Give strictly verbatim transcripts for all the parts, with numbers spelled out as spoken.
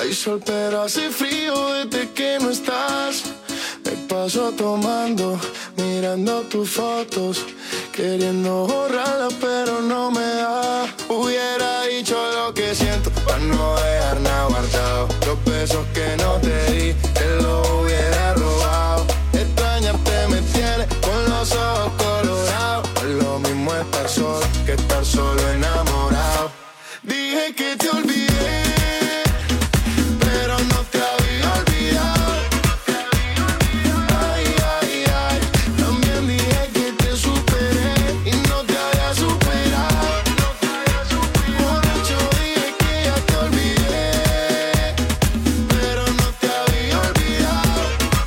Hay sol pero hace frío desde que no estás. Me paso tomando, mirando tus fotos, queriendo borrarlas pero no me da. Hubiera dicho lo que siento para no dejar nada guardado. Los besos que no te di, te los hubiera robado. Extrañarte me tiene con los ojos colorados. Es lo mismo estar solo que estar solo enamorado. Dije que te olvidé, pero no te había olvidado. Ay, ay, ay. También dije que te superé y no te había superado. Borracho dije que ya te olvidé, pero no te había olvidado.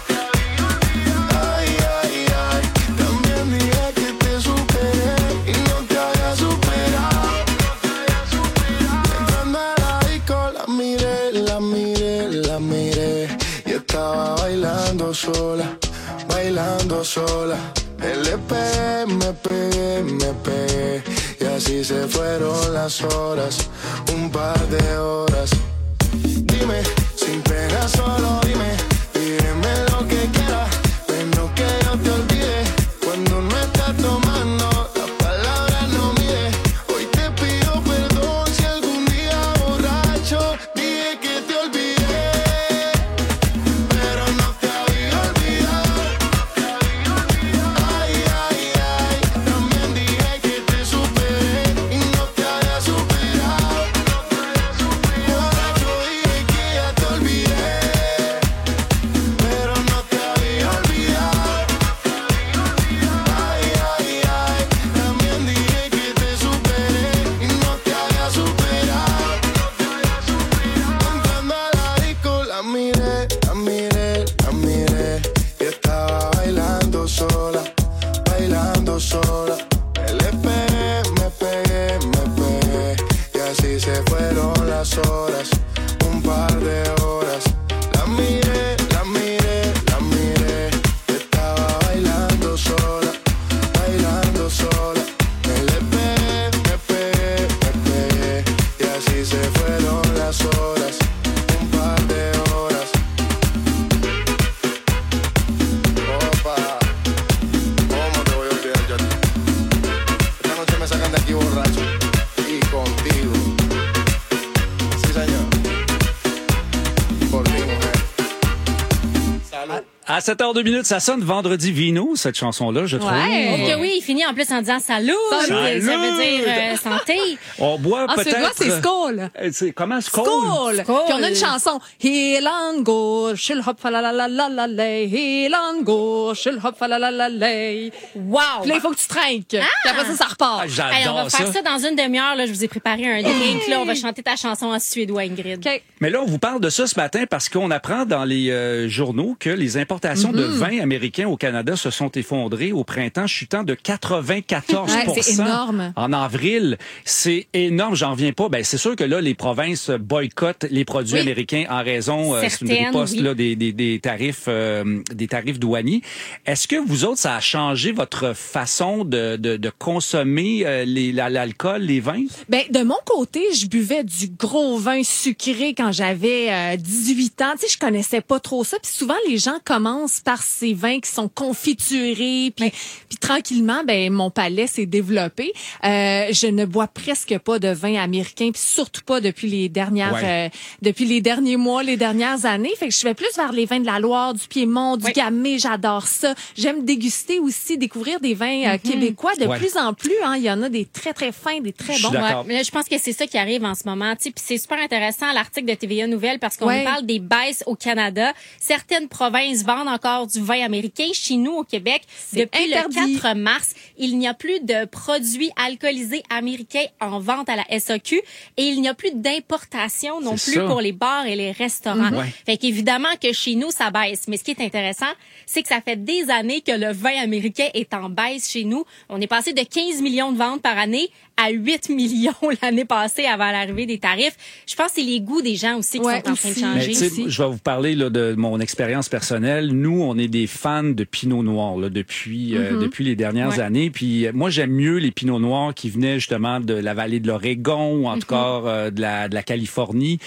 Ay, ay, ay. También dije que te superé y no te había superado. Entrando a la disco la miré, la miré, la miré y estaba bailando sola, bailando sola. Le pegué, me pegué, me pegué y así se fueron las horas, un par de horas. Dime, sin pena solo dime, dime lo que quieras, menos que yo te olvide. Cuando no estás tomando, las palabras no mide. Hoy te pido perdón si algún día borracho dije que te olvidé, pero no te había olvidado. Ay, ay, ay. También dije que te superé y no te había superado. Borracho dije que ya te olvidé, pero no te había olvidado. Ay, ay, ay. También dije que te superé y no te había superado. Entrando a la disco la miré, la miré, la miré y estaba bailando sola, bailando sola. Le pegué, me pegué, me pegué y así se fueron las horas, un par de horas. La miré, la miré, la miré y estaba bailando sola, bailando sola. Le pegué, me pegué, me pegué y así se fueron las horas, un par de horas. Opa, ¿cómo te voy a olvidar yo a ti? Esta noche me sacan de aquí borracho y contigo. Sí, señor. Por ti, mujer. Salud. À sept heures deux minutes, ça sonne vendredi vino, cette chanson-là, je trouve. Ouais. Ok, oui, il finit en plus en disant salut. Salut. Ça veut dire euh, santé. On boit En peut-être... suédois, c'est skål. Euh, c'est comment? Skål? Skål. Skål. Puis on a une chanson. Helan går, kylhopp falalalalalalalay. Helan går, kylhopp falalalalay. Wow. Puis là, il faut que tu trinques. Puis après ça, ça repart. Ah, j'adore Hey, on va faire ça. ça dans une demi-heure. Là, je vous ai préparé un drink. Là, on va chanter ta chanson en suédois, Ingrid. OK. Mais là, on vous parle de ça ce matin parce qu'on apprend dans les euh, journaux que les importations de vin américain au Canada se sont effondrées au printemps, chutant de quatre-vingt-quatorze pour cent. Ouais, c'est énorme. En avril. C'est énorme, j'en reviens pas. Ben, c'est sûr que là, les provinces boycottent les produits Oui. américains en raison euh, c'est une Certaines, riposte oui. là, des, des, des tarifs euh, des tarifs douaniers. Est-ce que vous autres, ça a changé votre façon de, de, de consommer euh, les, la- l'alcool, les vins? Ben, de mon côté, je buvais du gros vin sucré quand j'avais euh, dix-huit ans. Tu sais, je connaissais pas trop ça. Puis souvent, les gens commencent par ces vins qui sont confiturés. Puis, puis tranquillement, ben mon palais s'est développé. Euh, je ne bois presque pas de vin américain, puis surtout pas depuis les dernières, Ouais. euh, depuis les derniers mois, les dernières années. Fait que je vais plus vers les vins de la Loire, du Piémont, du Oui. Gamay. J'adore ça. J'aime déguster aussi, découvrir des vins euh, québécois de Ouais. plus en plus. Hein, il y en a des très très fins, des très Je bons. suis d'accord. Ouais, mais là, je pense que c'est ça qui arrive en ce moment. Tu sais, puis c'est super intéressant l'article de T V A Nouvelles parce qu'on Ouais. nous parle des baisses au Canada. Certaines provinces vendent encore du vin américain. Chez nous, au Québec, C'est depuis interdit. le quatre mars, il n'y a plus de produits alcoolisés américains en vente à la S A Q et il n'y a plus d'importation non C'est plus ça. pour les bars et les restaurants. Ouais. Fait qu'évidemment que chez nous, ça baisse. Mais ce qui est intéressant, c'est que ça fait des années que le vin américain est en baisse chez nous. On est passé de quinze millions de ventes par année à huit millions l'année passée avant l'arrivée des tarifs. Je pense que c'est les goûts des gens aussi qui Ouais, sont en train de aussi. Mais changer. tu sais, aussi. je vais vous parler là, de mon expérience personnelle. Nous, on est des fans de Pinot Noir là, depuis euh, depuis les dernières Ouais. années. Puis euh, moi, j'aime mieux les Pinot Noirs qui venaient justement de la vallée de l'Oregon ou en tout cas euh, de la de la Californie.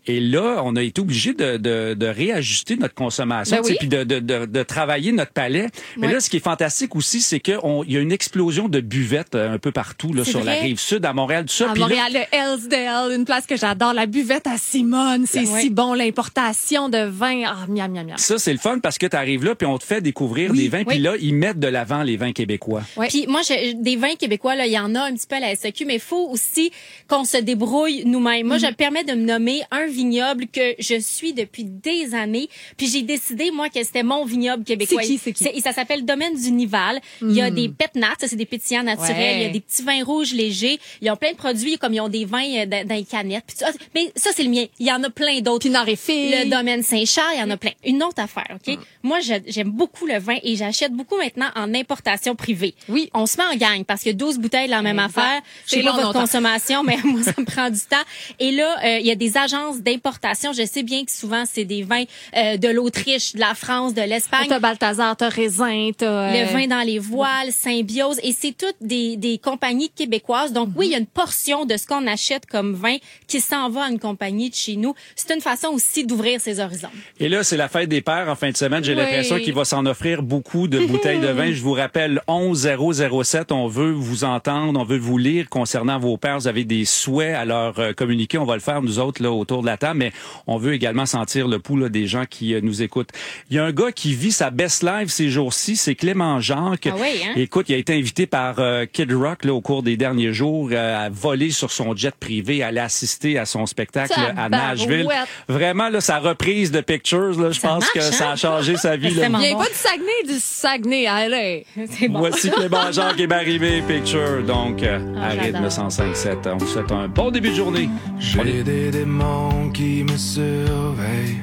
Et là, on a été obligé de, de, de réajuster notre consommation, Ben oui. puis de, de, de, de travailler notre palais. Mais Ouais. là, ce qui est fantastique aussi, c'est qu'il y a une explosion de buvettes euh, un peu partout là, C'est sur vrai? la rive sud, à Montréal, tout ça. À Puis là, Montréal, le Hellsdale, une place que j'adore, la buvette à Simone, c'est Ouais. si bon, l'importation de vin, ah, miam, miam, miam. ça, c'est le fun parce que tu arrives là, puis on te fait découvrir Oui, des vins, puis oui. là, ils mettent de l'avant les vins québécois. Ouais. Puis moi, je- des vins québécois, là, il y en a un petit peu à la S A Q, mais il faut aussi qu'on se débrouille nous-mêmes. Moi, je me permets de me nommer un vignoble que je suis depuis des années, puis j'ai décidé, moi, que c'était mon vignoble québécois. C'est qui, c'est qui? Et ça s'appelle Domaine du Nival. Il y a des pétnates, ça, c'est des pétillants naturels. Ouais. Il y a des petits vins rouges légers. Ils ont plein de produits, comme ils ont des vins euh, dans, dans les canettes. Puis ça, mais ça, c'est le mien. Il y en a plein d'autres. Pinard et Fille. Le domaine Saint-Charles, il y en a plein. Une autre affaire, OK? Moi, je- j'aime beaucoup le vin et j'achète beaucoup maintenant en importation privée. Oui. On se met en gang parce que douze bouteilles de la même Exact. affaire. Je sais C'est pas long, votre longtemps. consommation, mais moi, ça me prend du temps. Et là, euh, il y a des agences d'importation. Je sais bien que souvent, c'est des vins euh, de l'Autriche, de la France, de l'Espagne. T'as Balthazar, t'as Raisin, t'as... Le euh, vin dans les voiles, Symbiose, et c'est toutes des, des compagnies québécoises. Donc oui, il y a une portion de ce qu'on achète comme vin qui s'en va à une compagnie de chez nous. C'est une façon aussi d'ouvrir ses horizons. Et là, c'est la fête des pères en fin de semaine. J'ai Oui. l'impression qu'il va s'en offrir beaucoup de bouteilles de vin. Je vous rappelle, onze zéro zéro sept, on veut vous entendre, on veut vous lire concernant vos pères. Vous avez des souhaits à leur euh, communiquer. On va le faire, nous autres, là, autour de la table, mais on veut également sentir le pouls là, des gens qui euh, nous écoutent. Il y a un gars qui vit sa best life ces jours-ci, c'est Clément Jacques. Ah oui, hein? Écoute, il a été invité par euh, Kid Rock là, au cours des derniers jours euh, à voler sur son jet privé, à aller assister à son spectacle à Nashville. Tabarouette. Vraiment, là, sa reprise de Pictures, là, je Ça pense marche, que hein? ça a changé sa vie. C'est Là. tellement Il vient bon. pas du Saguenay, du Saguenay, allez. C'est bon. Voici Clément Jacques et Marie-Mé Picture, donc euh, Ah, à rythme j'adore. cent cinq sept. On vous souhaite un bon début de journée. On est- J'ai des démons qui me surveillent.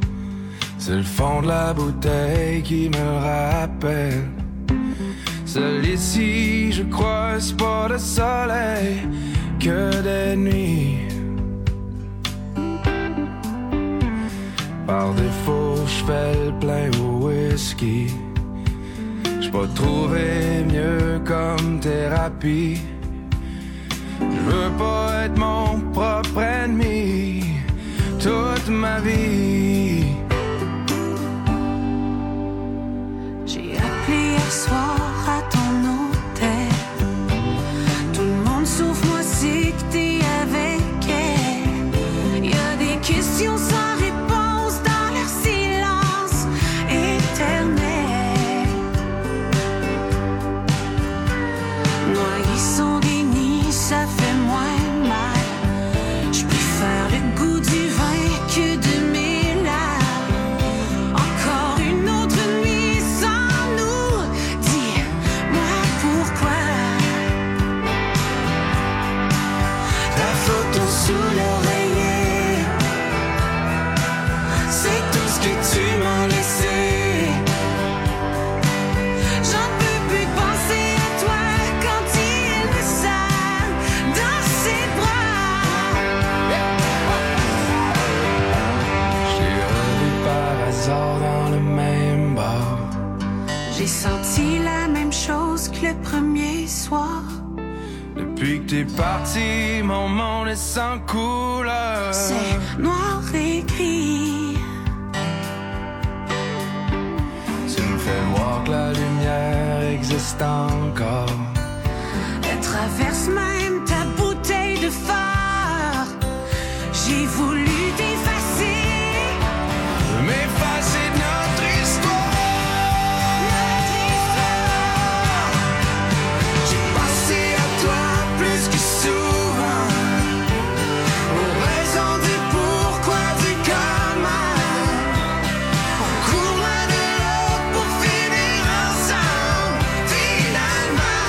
C'est le fond de la bouteille qui me le rappelle. Seul ici, je crois, c'est pas le soleil que des nuits. Par défaut, je fais le plein au whisky. J'ai pas trouvé mieux comme thérapie. Je veux pas être mon propre ennemi toute ma vie. J'ai appelé hier soir à ton hôtel. Tout le monde sauf moi sait que t'es avec elle. Y a des questions sans réponse dans leur silence éternel. Noyés sont des nids, ça fait moins mal. Je préfère le goût du vin que de mes larmes. Encore une autre nuit sans nous. Dis-moi pourquoi. La photo sous l'oreiller, c'est tout ce que tu m'as laissé. J'en peux plus penser à toi quand il me serre dans ses bras. J'ai revu par hasard dans le même bar. J'ai senti la même chose que le premier soir. Depuis que t'es parti, mon monde est sans couleur. C'est noir et gris. Tu me fais voir que la lumière existe encore. Elle traverse même ta bouteille de phare. J'ai voulu t'effacer. M'effacer de notre histoire. Notre histoire. J'ai pensé à toi plus que souvent. Aux raisons du pourquoi, du comment. On court loin de l'autre pour finir ensemble. Finalement,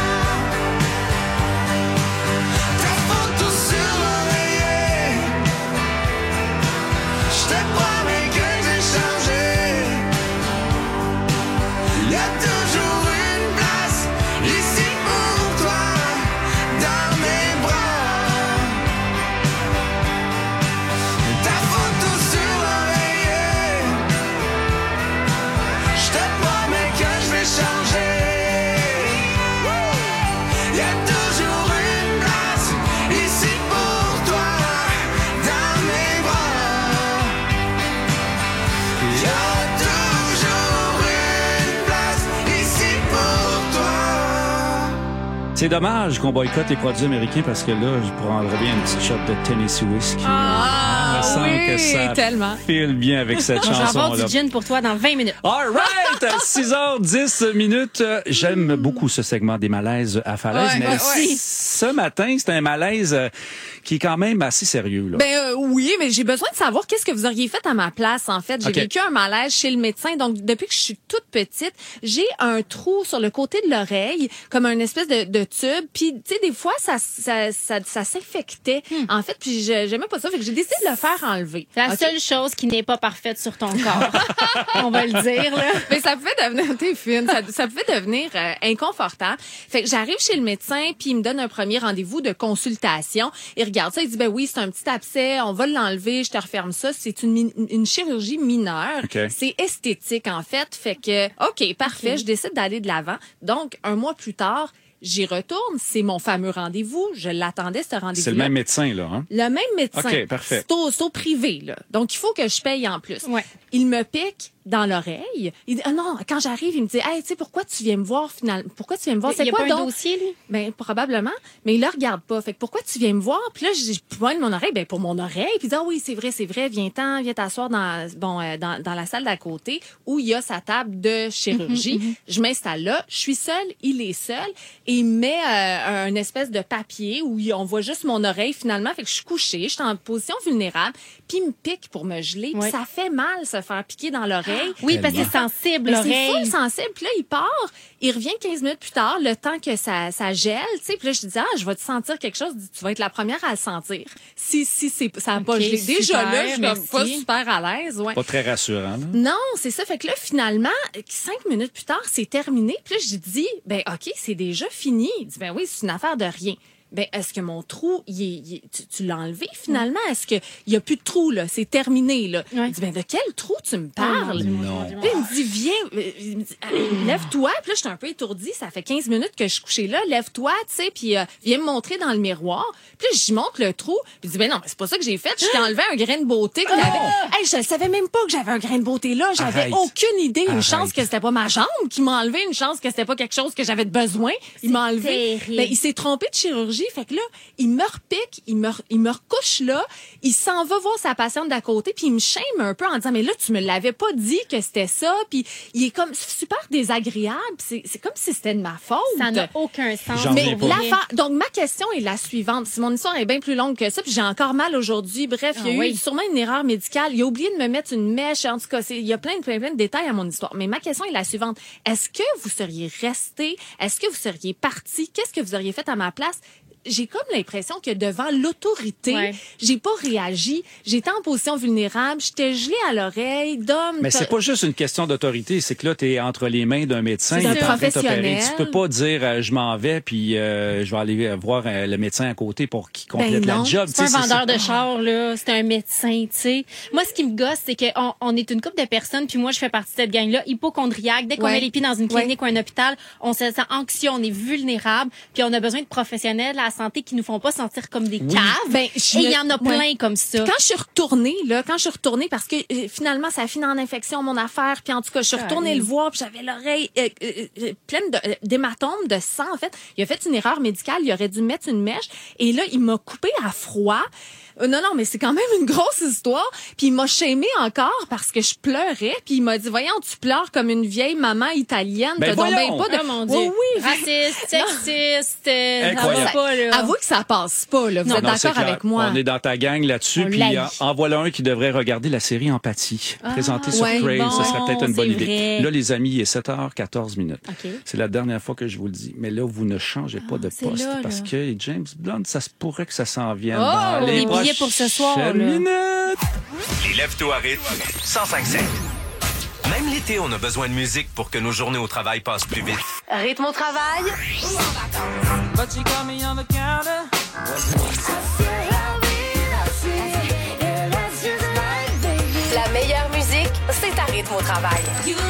ta photo sur l'oreiller, C'est dommage qu'on boycotte les produits américains parce que là, je prendrais bien une petite shot de Tennessee Whiskey. Ah, Il me semble oui, que ça tellement. file bien avec cette Je vais avoir chanson-là. du gin pour toi dans vingt minutes. All right! six heures dix minutes. J'aime beaucoup ce segment des malaises à falaise, Ouais, mais ouais, ouais. ce matin, c'est un malaise euh, qui est quand même assez sérieux. Là. Ben euh, oui, mais j'ai besoin de savoir qu'est-ce que vous auriez fait à ma place, en fait. J'ai OK. vécu un malaise chez le médecin. Donc, depuis que je suis toute petite, j'ai un trou sur le côté de l'oreille, comme un espèce de, de tube. Puis, tu sais, des fois, ça, ça, ça, ça s'infectait, en fait. Puis, je- j'aimais pas ça. Fait que j'ai décidé de le faire enlever. C'est la OK? seule chose qui n'est pas parfaite sur ton corps. On va le dire, là. Mais ça pouvait devenir, t'es fine, ça, ça pouvait devenir euh, inconfortable. Fait que j'arrive chez le médecin, puis il me donne un premier rendez-vous de consultation. Il regarde ça, il dit, ben oui, c'est un petit abcès, on va l'enlever, je te referme ça. C'est une, mi- une chirurgie mineure. OK. C'est esthétique, en fait. Fait que, OK, parfait, je décide d'aller de l'avant. Donc, un mois plus tard, j'y retourne. C'est mon fameux rendez-vous. Je l'attendais, ce rendez-vous-là. C'est le même médecin, là. Hein? Le même médecin. OK, parfait. C'est au, c'est au privé, là. Donc, il faut que je paye en plus. Ouais. Il me pique dans l'oreille. Il dit, ah non, quand j'arrive, il me dit, hey, tu sais, pourquoi tu viens me voir finalement? Pourquoi tu viens me voir? Il C'est n'y a quoi pas un donc? dossier, lui? Ben, probablement. Mais il le regarde pas. Fait que pourquoi tu viens me voir? Puis là, je pointe mon oreille. Ben, pour mon oreille. Puis il dit, ah oui, c'est vrai, c'est vrai. Viens-t'en, viens t'asseoir dans, bon, euh, dans, dans la salle d'à côté où il y a sa table de chirurgie. Je m'installe là. Je suis seule. Il est seul. Et il met euh, un espèce de papier où il- on voit juste mon oreille finalement. Fait que je suis couchée. Je suis en position vulnérable. Puis il me pique pour me geler. Puis Ouais. ça fait mal se faire piquer dans l'oreille. Oui, parce que c'est sensible, Mais c'est l'oreille. full sensible. Puis là, il part. Il revient quinze minutes plus tard, le temps que ça, ça gèle. Tu sais. Puis là, je dis, ah, je vais te sentir quelque chose. Il dit, tu vas être la première à le sentir. Si, si, c'est, ça n'a pas OK, gelé. Déjà super, là, je suis comme merci. pas super à l'aise. Ouais. Pas très rassurant. Là. Non, c'est ça. Fait que là, finalement, cinq minutes plus tard, c'est terminé. Puis là, j'ai dit, ben OK, c'est déjà fini. Il dit, ben oui, c'est une affaire de rien. Ben, est-ce que mon trou, il est, il est- tu, tu l'as enlevé finalement? Est-ce qu'il n'y a plus de trou, là? C'est terminé, là. Ouais. Il dit, ben de quel trou tu me parles? Non. Puis il me dit, viens, euh, il me dit, euh, lève-toi. Puis là, j'étais un peu étourdie. Ça fait quinze minutes que je suis couchée là. Lève-toi, tu sais, puis euh, viens me montrer dans le miroir. Puis là, j'y montre le trou. Puis il dit, ben non, mais c'est pas ça que j'ai fait. Je t'ai enlevé un grain de beauté que j'avais. Hey, je savais même pas que j'avais un grain de beauté là. J'avais Arrête. aucune idée. Une Arrête. chance que c'était pas ma jambe qui m'a enlevé. Une chance que c'était pas quelque chose que j'avais de besoin. Il m'a enlevé. terrible. Ben, il s'est trompé de chirurgie. Fait que là, il me repique, il me, re- il me recouche là. Il s'en va voir sa patiente d'à côté, puis il me shame un peu en disant, mais là, tu me l'avais pas dit que c'était ça. Puis il est comme super désagréable. C'est, c'est comme si c'était de ma faute. Ça n'a aucun sens. J'en Mais reviens pas. l'affaire, donc ma question est la suivante. Si mon histoire est bien plus longue que ça, puis j'ai encore mal aujourd'hui. Bref, il y a Ah eu oui. sûrement une erreur médicale. Il a oublié de me mettre une mèche. En tout cas, c'est- il y a plein de, plein, plein de détails à mon histoire. Mais ma question est la suivante. Est-ce que vous seriez resté? Est-ce que vous seriez parti? Qu'est-ce que vous auriez fait à ma place? J'ai comme l'impression que devant l'autorité, Ouais. j'ai pas réagi. J'étais en position vulnérable. J'étais gelée à l'oreille. Dom, Mais t'as- c'est pas juste une question d'autorité, c'est que là, tu es entre les mains d'un médecin. C'est il un est en train de t'opérer. professionnel. Tu peux pas dire, euh, je m'en vais, puis euh, je vais aller euh, voir euh, le médecin à côté pour qu'il complète Ben non. la job. C'est pas Tu sais, un vendeur de char, là. C'est un médecin, tu sais. Moi, ce qui me gosse, c'est qu'on on est une couple de personnes, puis moi, je fais partie de cette gang-là, hypochondriaque. Dès qu'on Ouais. met les pieds dans une clinique Ouais. ou un hôpital, on se sent anxieux, on est vulnérable, puis on a besoin de professionnels à la santé qui nous font pas sentir comme des caves. Ben, je Et il me- y en a ouais. plein comme ça. Quand je suis retournée, là, quand je suis retournée, parce que euh, finalement, ça a fini en infection, mon affaire, puis en tout cas, je suis retournée le voir, puis j'avais l'oreille euh, euh, euh, pleine de, euh, d'hématomes, de sang, en fait. Il a fait une erreur médicale, il aurait dû mettre une mèche, et là, il m'a coupé à froid. Euh, non, non, mais c'est quand même une grosse histoire. Puis il m'a shamé encore parce que je pleurais, puis il m'a dit, voyons, tu pleures comme une vieille maman italienne, Ben t'as donc voyons! ben pas de... Oh mon Dieu. Oui, oui, Raciste, sexiste, euh, ça Incroyable. va pas, là. Avouez que ça passe pas, là. Vous êtes Non, c'est d'accord clair. avec moi? On est dans ta gang là-dessus. On Puis l'haït. euh, en voilà un qui devrait regarder la série Empathie, présentée sur ouais, Crave. bon, ça serait peut-être une bonne c'est idée. vrai. Là, les amis, il est sept heures quatorze minutes. OK. C'est la dernière fois que je vous le dis. Mais là, vous ne changez pas de c'est poste là, parce là. que James Blunt, ça se pourrait que ça s'en vienne Oh, dans les les billets pour ce soir, prochaines là. minutes. Les lève-tôt à rythme. cent cinq sept. Même l'été, on a besoin de musique pour que nos journées au travail passent plus vite. Rythme au travail. La meilleure musique, c'est à rythme au travail.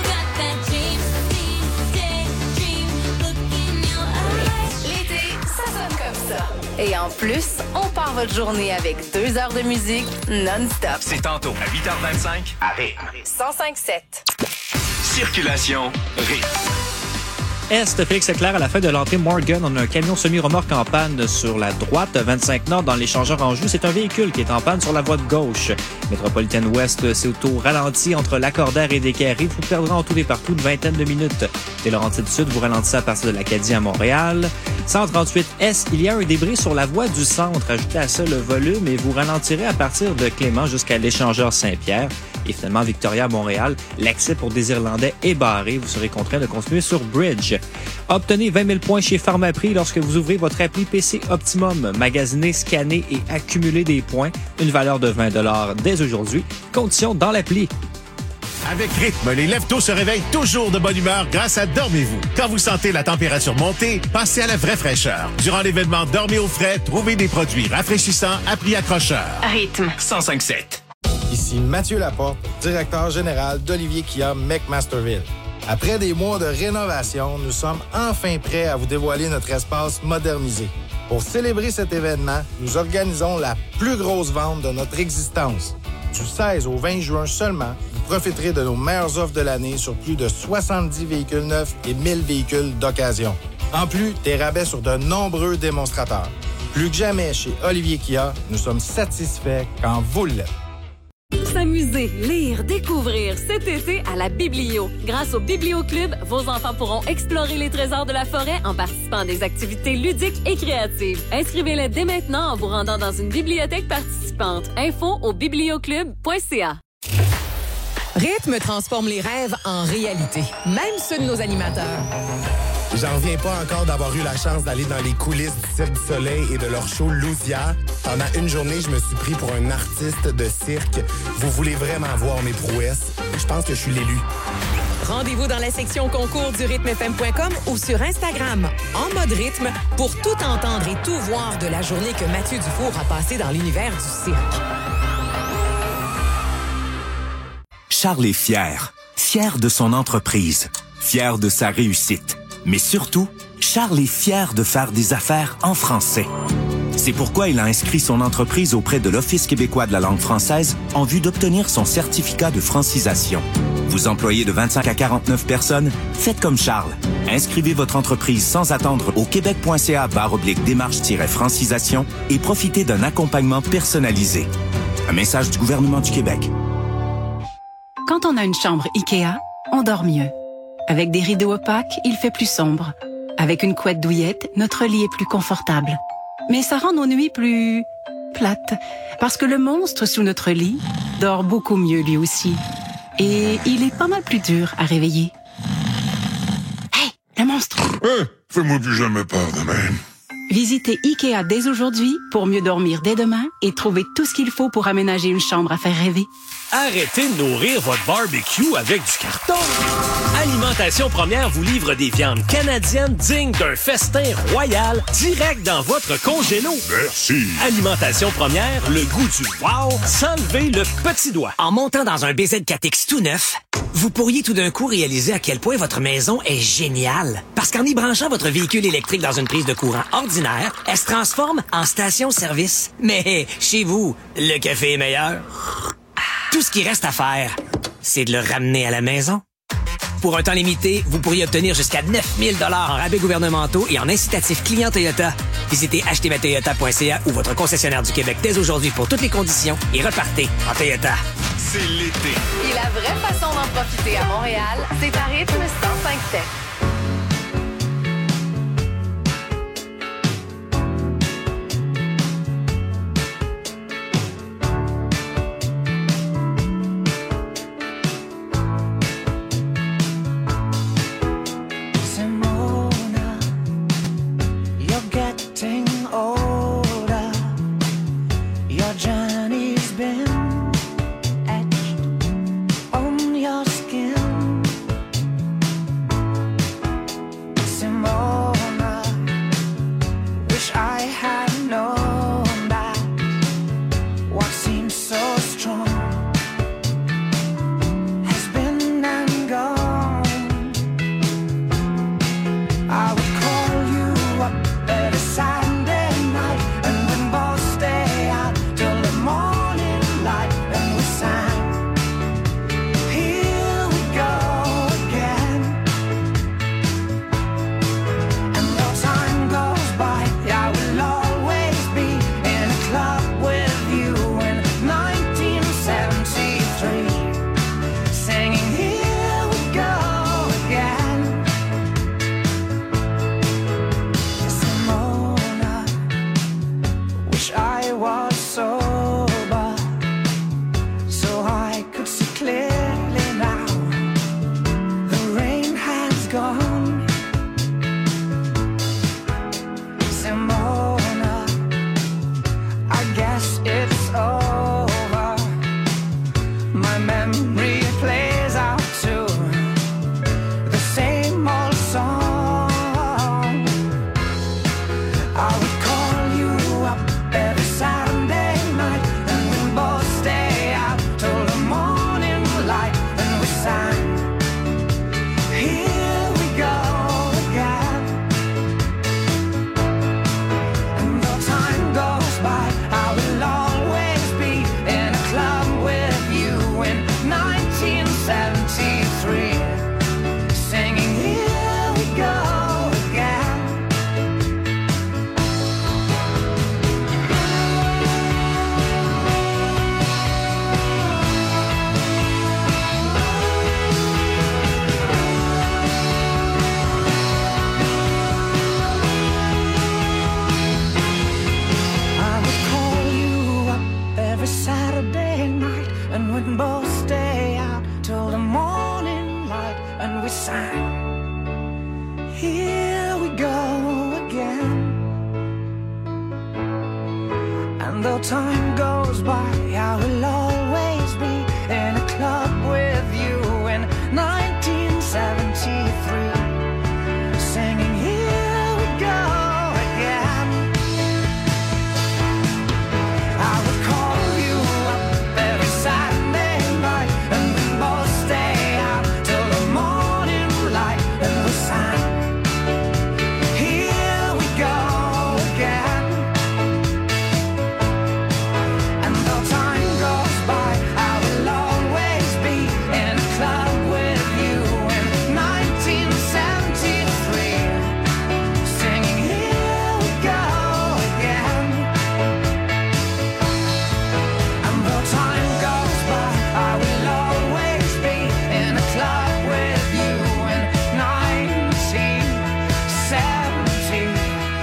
L'été, ça sonne comme ça. Et en plus, on part votre journée avec deux heures de musique non-stop. C'est tantôt à huit heures vingt-cinq à rythme. cent cinq sept. Circulation rythme. Est, Félix Leclerc, à la fin de l'entrée Morgan, on a un camion semi-remorque en panne sur la droite, vingt-cinq Nord dans l'échangeur Anjou. C'est un véhicule qui est en panne sur la voie de gauche. Métropolitaine Ouest, c'est au ralenti entre Lacordaire et Descaries. Vous perdrez en tout et partout une vingtaine de minutes. Des Laurentides Sud, vous ralentissez à partir de l'Acadie à Montréal. cent trente-huit Est, il y a un débris sur la voie du centre. Ajoutez à ça le volume et vous ralentirez à partir de Clément jusqu'à l'échangeur Saint-Pierre. Et finalement, Victoria à Montréal, l'accès pour des Irlandais est barré. Vous serez contraint de continuer sur Bridge. Obtenez vingt mille points chez Pharmaprix lorsque vous ouvrez votre appli P C Optimum. Magasinez, scannez et accumulez des points. Une valeur de vingt dollars dès aujourd'hui. Conditions dans l'appli. Avec Rythme, les lève-tôt se réveillent toujours de bonne humeur grâce à Dormez-vous. Quand vous sentez la température monter, passez à la vraie fraîcheur. Durant l'événement Dormez au frais, trouvez des produits rafraîchissants à prix accrocheur. Rythme cent cinq sept. Ici Mathieu Laporte, directeur général d'Olivier Kia McMasterville. Après des mois de rénovation, nous sommes enfin prêts à vous dévoiler notre espace modernisé. Pour célébrer cet événement, nous organisons la plus grosse vente de notre existence. Du seize au vingt juin seulement, vous profiterez de nos meilleures offres de l'année sur plus de soixante-dix véhicules neufs et mille véhicules d'occasion. En plus, des rabais sur de nombreux démonstrateurs. Plus que jamais chez Olivier Kia, nous sommes satisfaits quand vous l'êtes. S'amuser, lire, découvrir cet été à la Biblio. Grâce au Biblio Club, vos enfants pourront explorer les trésors de la forêt en participant à des activités ludiques et créatives. Inscrivez-les dès maintenant en vous rendant dans une bibliothèque participante. Info au biblioclub point c a. Rythme transforme les rêves en réalité, même ceux de nos animateurs. J'en reviens pas encore d'avoir eu la chance d'aller dans les coulisses du Cirque du Soleil et de leur show Lousia. Pendant une journée, je me suis pris pour un artiste de cirque. Vous voulez vraiment voir mes prouesses? Je pense que je suis l'élu. Rendez-vous dans la section concours du rythme f m point com ou sur Instagram, en mode rythme, pour tout entendre et tout voir de la journée que Mathieu Dufour a passée dans l'univers du cirque. Charles est fier. Fier de son entreprise. Fier de sa réussite. Mais surtout, Charles est fier de faire des affaires en français. C'est pourquoi il a inscrit son entreprise auprès de l'Office québécois de la langue française en vue d'obtenir son certificat de francisation. Vous employez de vingt-cinq à quarante-neuf personnes? Faites comme Charles. Inscrivez votre entreprise sans attendre au québec point c a barre oblique démarche-francisation et profitez d'un accompagnement personnalisé. Un message du gouvernement du Québec. Quand on a une chambre IKEA, on dort mieux. Avec des rideaux opaques, il fait plus sombre. Avec une couette douillette, notre lit est plus confortable. Mais ça rend nos nuits plus plates, parce que le monstre sous notre lit dort beaucoup mieux lui aussi. Et il est pas mal plus dur à réveiller. Hey, le monstre! Hé, fais-moi plus jamais peur de même. Visitez IKEA dès aujourd'hui pour mieux dormir dès demain et trouver tout ce qu'il faut pour aménager une chambre à faire rêver. Arrêtez de nourrir votre barbecue avec du carton. Alimentation Première vous livre des viandes canadiennes dignes d'un festin royal direct dans votre congélo. Merci. Alimentation Première, le goût du wow, sans lever le petit doigt. En montant dans un B Z quatre X tout neuf, vous pourriez tout d'un coup réaliser à quel point votre maison est géniale. Parce qu'en y branchant votre véhicule électrique dans une prise de courant ordinaire, elle se transforme en station-service. Mais chez vous, le café est meilleur. Tout ce qui reste à faire, c'est de le ramener à la maison. Pour un temps limité, vous pourriez obtenir jusqu'à neuf mille dollars en rabais gouvernementaux et en incitatifs clients Toyota. Visitez acheter ma toyota point c a ou votre concessionnaire du Québec dès aujourd'hui pour toutes les conditions et repartez en Toyota. C'est l'été. Et la vraie façon d'en profiter à Montréal, c'est à rythme cent cinq sept. my memory plays out to the same old song. I would call you up every Saturday night, and we'd both stay out till the morning light, and we sang, here we go again. And though time goes by, I will always be in a club with you in nineteen seventy-three, singing, here we go again. I would call you up every Saturday night, and we'd both stay out till the morning light, and we sang, here we go again. And though time goes by, I will always be in a club with you in nineteen seventy-three, singing, here we go again. I would call you up every Saturday night, and we both stay out till the morning light, and we sang, here we go again. And though time goes by, I will always be in a club with you in nineteen seventy-three, singing, here we go again. And though time goes by, I will always be in a club with you in nineteen seventy-three.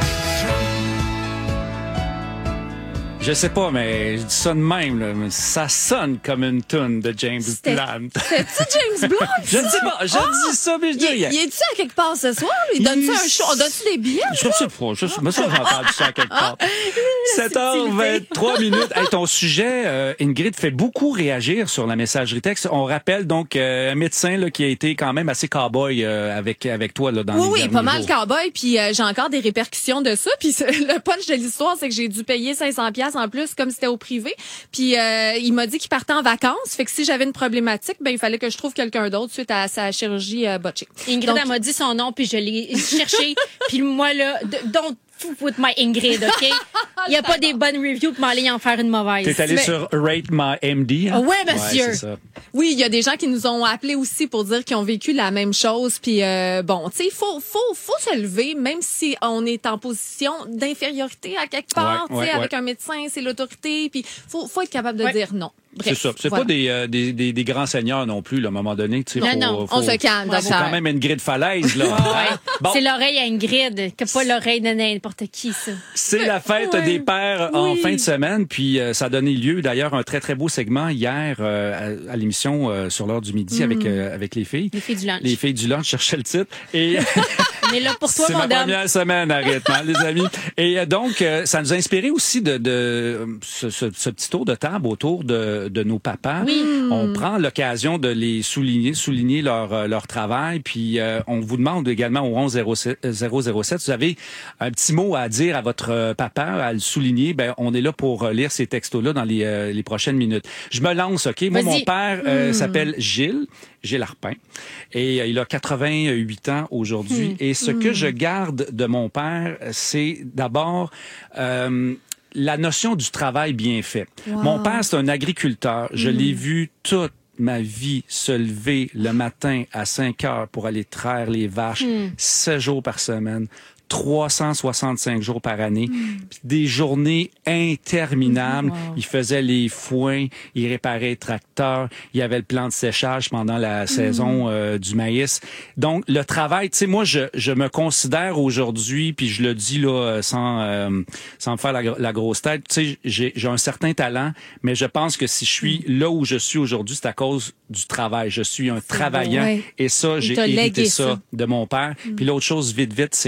Je sais pas, mais je dis ça de même, là, mais ça sonne comme une toune de James C'était- Blunt. C'est-tu James Blunt? Je ne sais pas, je Ah! dis ça, mais je dis Il, rien. il est-tu à quelque part ce soir? Il donne-tu un show? On donne-tu des billets? Je sais pas, je sais pas, ça, j'ai entendu ça quelque part. sept heures vingt-trois minutes. Hey, ton sujet, euh, Ingrid, fait beaucoup réagir sur la messagerie texte. On rappelle donc euh, un médecin là, qui a été quand même assez cow-boy euh, avec, avec toi là, dans Oui, les oui, derniers pas mal jours. cowboy, puis euh, j'ai encore des répercussions de ça. Puis c'est- le punch de l'histoire, c'est que j'ai dû payer cinq cents pièces en plus, comme c'était au privé. Puis euh, il m'a dit qu'il partait en vacances, fait que si j'avais une problématique, ben il fallait que je trouve quelqu'un d'autre suite à sa chirurgie euh, botchée. Ingrid, Donc- elle m'a dit son nom, puis je l'ai cherché. Puis moi, là, d- don't f- with my Ingrid, OK? Il n'y a pas des bonnes reviews pour m'aller en faire une mauvaise. T'es allé Mais- sur Rate My M D. Hein? Ouais, monsieur. c'est ça. Oui, il y a des gens qui nous ont appelés aussi pour dire qu'ils ont vécu la même chose. Puis euh, bon, tu sais, il faut, faut, faut se lever, même si on est en position d'infériorité à quelque part. Ouais, tu sais, ouais, avec ouais. un médecin, c'est l'autorité. Puis faut, faut être capable de Ouais. dire non. C'est Bref, ça. C'est voilà. pas des, euh, des, des, des grands seigneurs non plus, là, à un moment donné. Tu sais, Non, faut- non, faut- on se calme, faut docteur. quand même une grille de falaise, là. Hein? Bon, C'est l'oreille à Ingrid, que pas l'oreille de n'importe qui, ça. c'est la fête Ouais. des pères en Oui. fin de semaine, puis euh, ça a donné lieu d'ailleurs à un très très beau segment hier euh, à, à l'émission euh, sur l'heure du midi avec euh, avec les filles. Les filles du lunch. Les filles du lunch, je cherchais le titre. Et On est là pour toi, c'est mon ma dame. première semaine à rythme, hein, les amis. Et euh, donc, euh, ça nous a inspiré aussi de, de euh, ce, ce, ce petit tour de table autour de, de nos papas. Oui. On prend l'occasion de les souligner, souligner leur, euh, leur travail. Puis, euh, on vous demande également au onze zéro zéro sept, vous avez un petit mot à dire à votre euh, papa, à le souligner. Ben, on est là pour euh, lire ces textos-là dans les, euh, les prochaines minutes. Je me lance, OK? Moi, Vas-y. mon père euh, Hmm. s'appelle Gilles. Gilles Arpin. Et euh, il a quatre-vingt-huit ans aujourd'hui. Hmm. Et ce que je garde de mon père, c'est d'abord euh, la notion du travail bien fait. Wow. Mon père, c'est un agriculteur. Je l'ai vu toute ma vie se lever le matin à cinq heures pour aller traire les vaches, sept jours par semaine. trois cent soixante-cinq jours par année, puis des journées interminables. Wow. Il faisait les foins, il réparait les tracteurs, il y avait le plan de séchage pendant la saison euh, du maïs. Donc, le travail, tu sais, moi, je, je me considère aujourd'hui, puis je le dis là sans, euh, sans me faire la, la grosse tête, tu sais, j'ai, j'ai un certain talent, mais je pense que si je suis là où je suis aujourd'hui, c'est à cause du travail. Je suis un travaillant, ouais. et ça, Il j'ai t'a hérité légué ça, ça. de mon père. Puis l'autre chose, vite, vite, c'est la fierté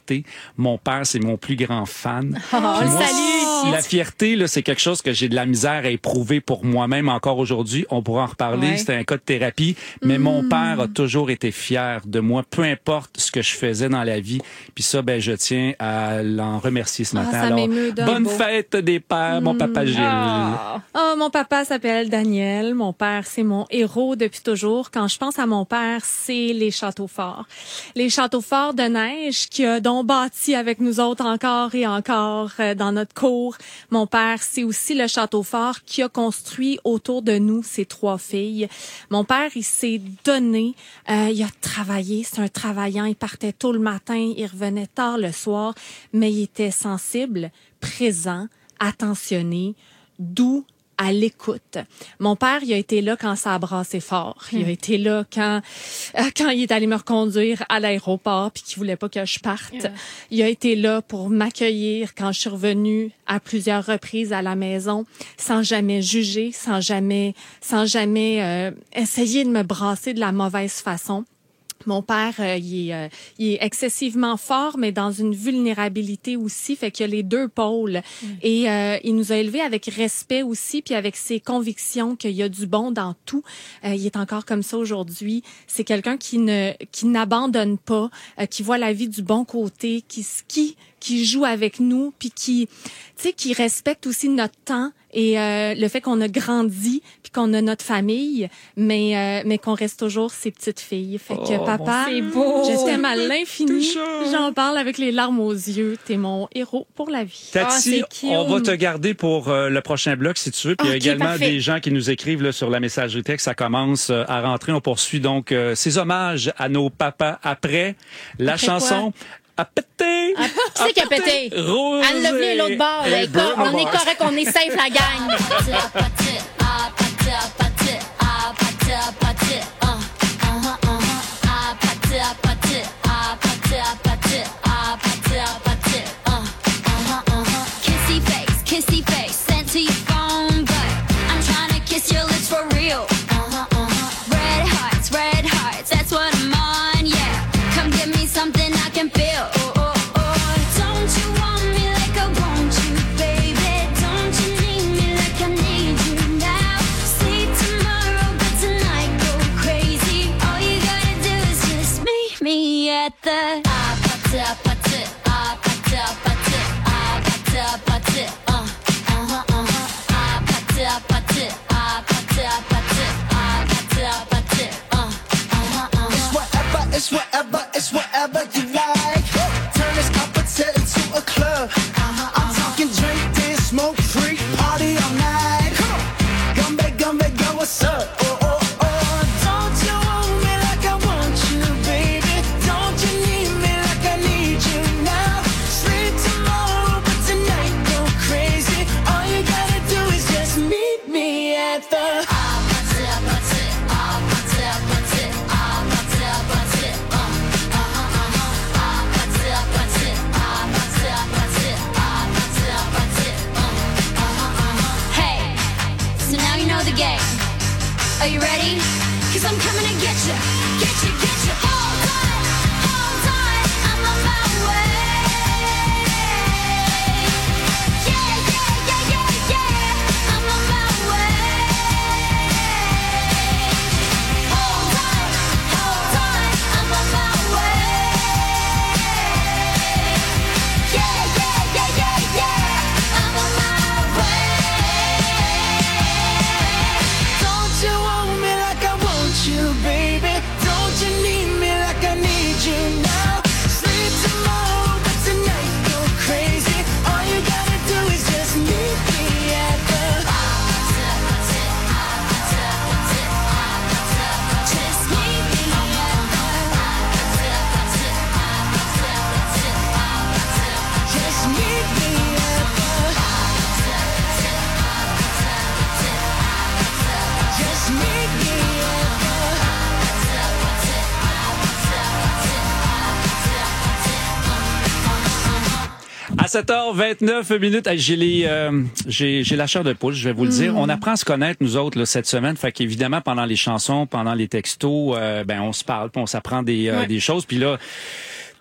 fierté. Mon père, c'est mon plus grand fan. Oh, Puis moi, salut! La fierté, là, c'est quelque chose que j'ai de la misère à éprouver pour moi-même encore aujourd'hui. On pourra en reparler. Ouais. C'était un cas de thérapie. Mais Mm. mon père a toujours été fier de moi, peu importe ce que je faisais dans la vie. Puis ça, ben, je tiens à l'en remercier ce Ah, matin. ça Alors, m'émeut d'un bonne beau. fête des pères, mon papa Gilles. Ah. Oh, mon papa s'appelle Daniel. Mon père, c'est mon héros depuis toujours. Quand je pense à mon père, c'est les châteaux forts. Les châteaux forts de neige qui a donc bâti avec nous autres encore et encore euh, dans notre cour. Mon père, c'est aussi le château fort qui a construit autour de nous ses trois filles. Mon père, il s'est donné, euh, il a travaillé, c'est un travaillant. Il partait tôt le matin, il revenait tard le soir, mais il était sensible, présent, attentionné, doux, à l'écoute. Mon père, il a été là quand ça a brassé fort. Il a Hmm. été là quand euh, quand il est allé me reconduire à l'aéroport puis qu'il voulait pas que je parte. Yeah. Il a été là pour m'accueillir quand je suis revenue à plusieurs reprises à la maison, sans jamais juger, sans jamais sans jamais euh, essayer de me brasser de la mauvaise façon. Mon père, euh, il, est, euh, il est excessivement fort, mais dans une vulnérabilité aussi, fait qu'il y a les deux pôles. Mm. Et euh, il nous a élevés avec respect aussi, puis avec ses convictions qu'il y a du bon dans tout. Euh, il est encore comme ça aujourd'hui. C'est quelqu'un qui ne qui n'abandonne pas, euh, qui voit la vie du bon côté, qui skie, qui joue avec nous, puis qui, tu sais, qui respecte aussi notre temps et euh, le fait qu'on a grandi, puis qu'on a notre famille, mais euh, mais qu'on reste toujours ses petites filles. Fait que Oh, papa, c'est beau. je t'aime à l'infini. Touchant. J'en parle avec les larmes aux yeux. T'es mon héros pour la vie. Ah, Tati, c'est cute. on va te garder pour euh, le prochain bloc si tu veux. Puis il y a Ok, également parfait. des gens qui nous écrivent là, sur la messagerie texte. Ça commence euh, à rentrer. On poursuit donc euh, ces hommages à nos papas après la Après chanson. À péter! Ah, qui c'est qui a pété? Rosé. Anne Levely, l'autre bord. Et là, Bleu, on mon est boss. correct, on est safe, la gang. Kissy face, kissy face, sent to your phone, but I'm trying to kiss your lips for real. Red hearts, red hearts, that's what I'm on, yeah. Come give me something I can feel. Oh, oh, oh. Don't you want me like I want you, baby? Don't you need me like I need you now? See tomorrow, but tonight go crazy. All you gotta do is just meet me at the ah, put it, put it, ah, put it, put it, ah, put it, put it, uh, uh-huh, uh-huh, ah, put it, put it, ah, put it, put it, ah, put it, put it, uh, uh-huh, uh-huh. It's whatever, it's whatever, it's whatever you like. Turn this appetite into a club. I'm talking drink, dance, smoke, freak, party all night. Come on, gumbe, gumbe, go, what's up? Oh, oh, oh. Don't you want me like I want you, baby? Don't you need me like I need you now? Sleep tomorrow, but tonight go crazy. All you gotta do is just meet me at the Ah, put it, put it, ah, put it, put it, ah, put it, put it, uh, uh-huh, uh-huh, ah, put it, put it, ah, put it, put it, ah, put it, put it, uh, uh-huh, uh-huh. Hey, so now you know the game. Are you ready? 'Cause I'm coming to get you, get you, get you. Hold on, hold on, I'm on my way. Yeah, yeah, yeah, yeah, yeah, I'm on my way. Hold on, hold on, I'm on my way. Yeah, yeah, yeah, yeah, yeah, I'm on my way. Don't you want me like I want you, baby? Don't you need me like I need you now? Sleep tomorrow, but tonight go crazy. All you gotta do is just meet me at the Just meet me at the Just meet me at the Just meet me at the À sept heures vingt-neuf minutes, hey, j'ai les, euh, j'ai, j'ai la chair de poule, je vais vous le dire. On apprend à se connaître, nous autres, là, cette semaine. Fait qu'évidemment, pendant les chansons, pendant les textos, euh, ben, on se parle, puis on s'apprend des, euh, Ouais. des choses. Puis là,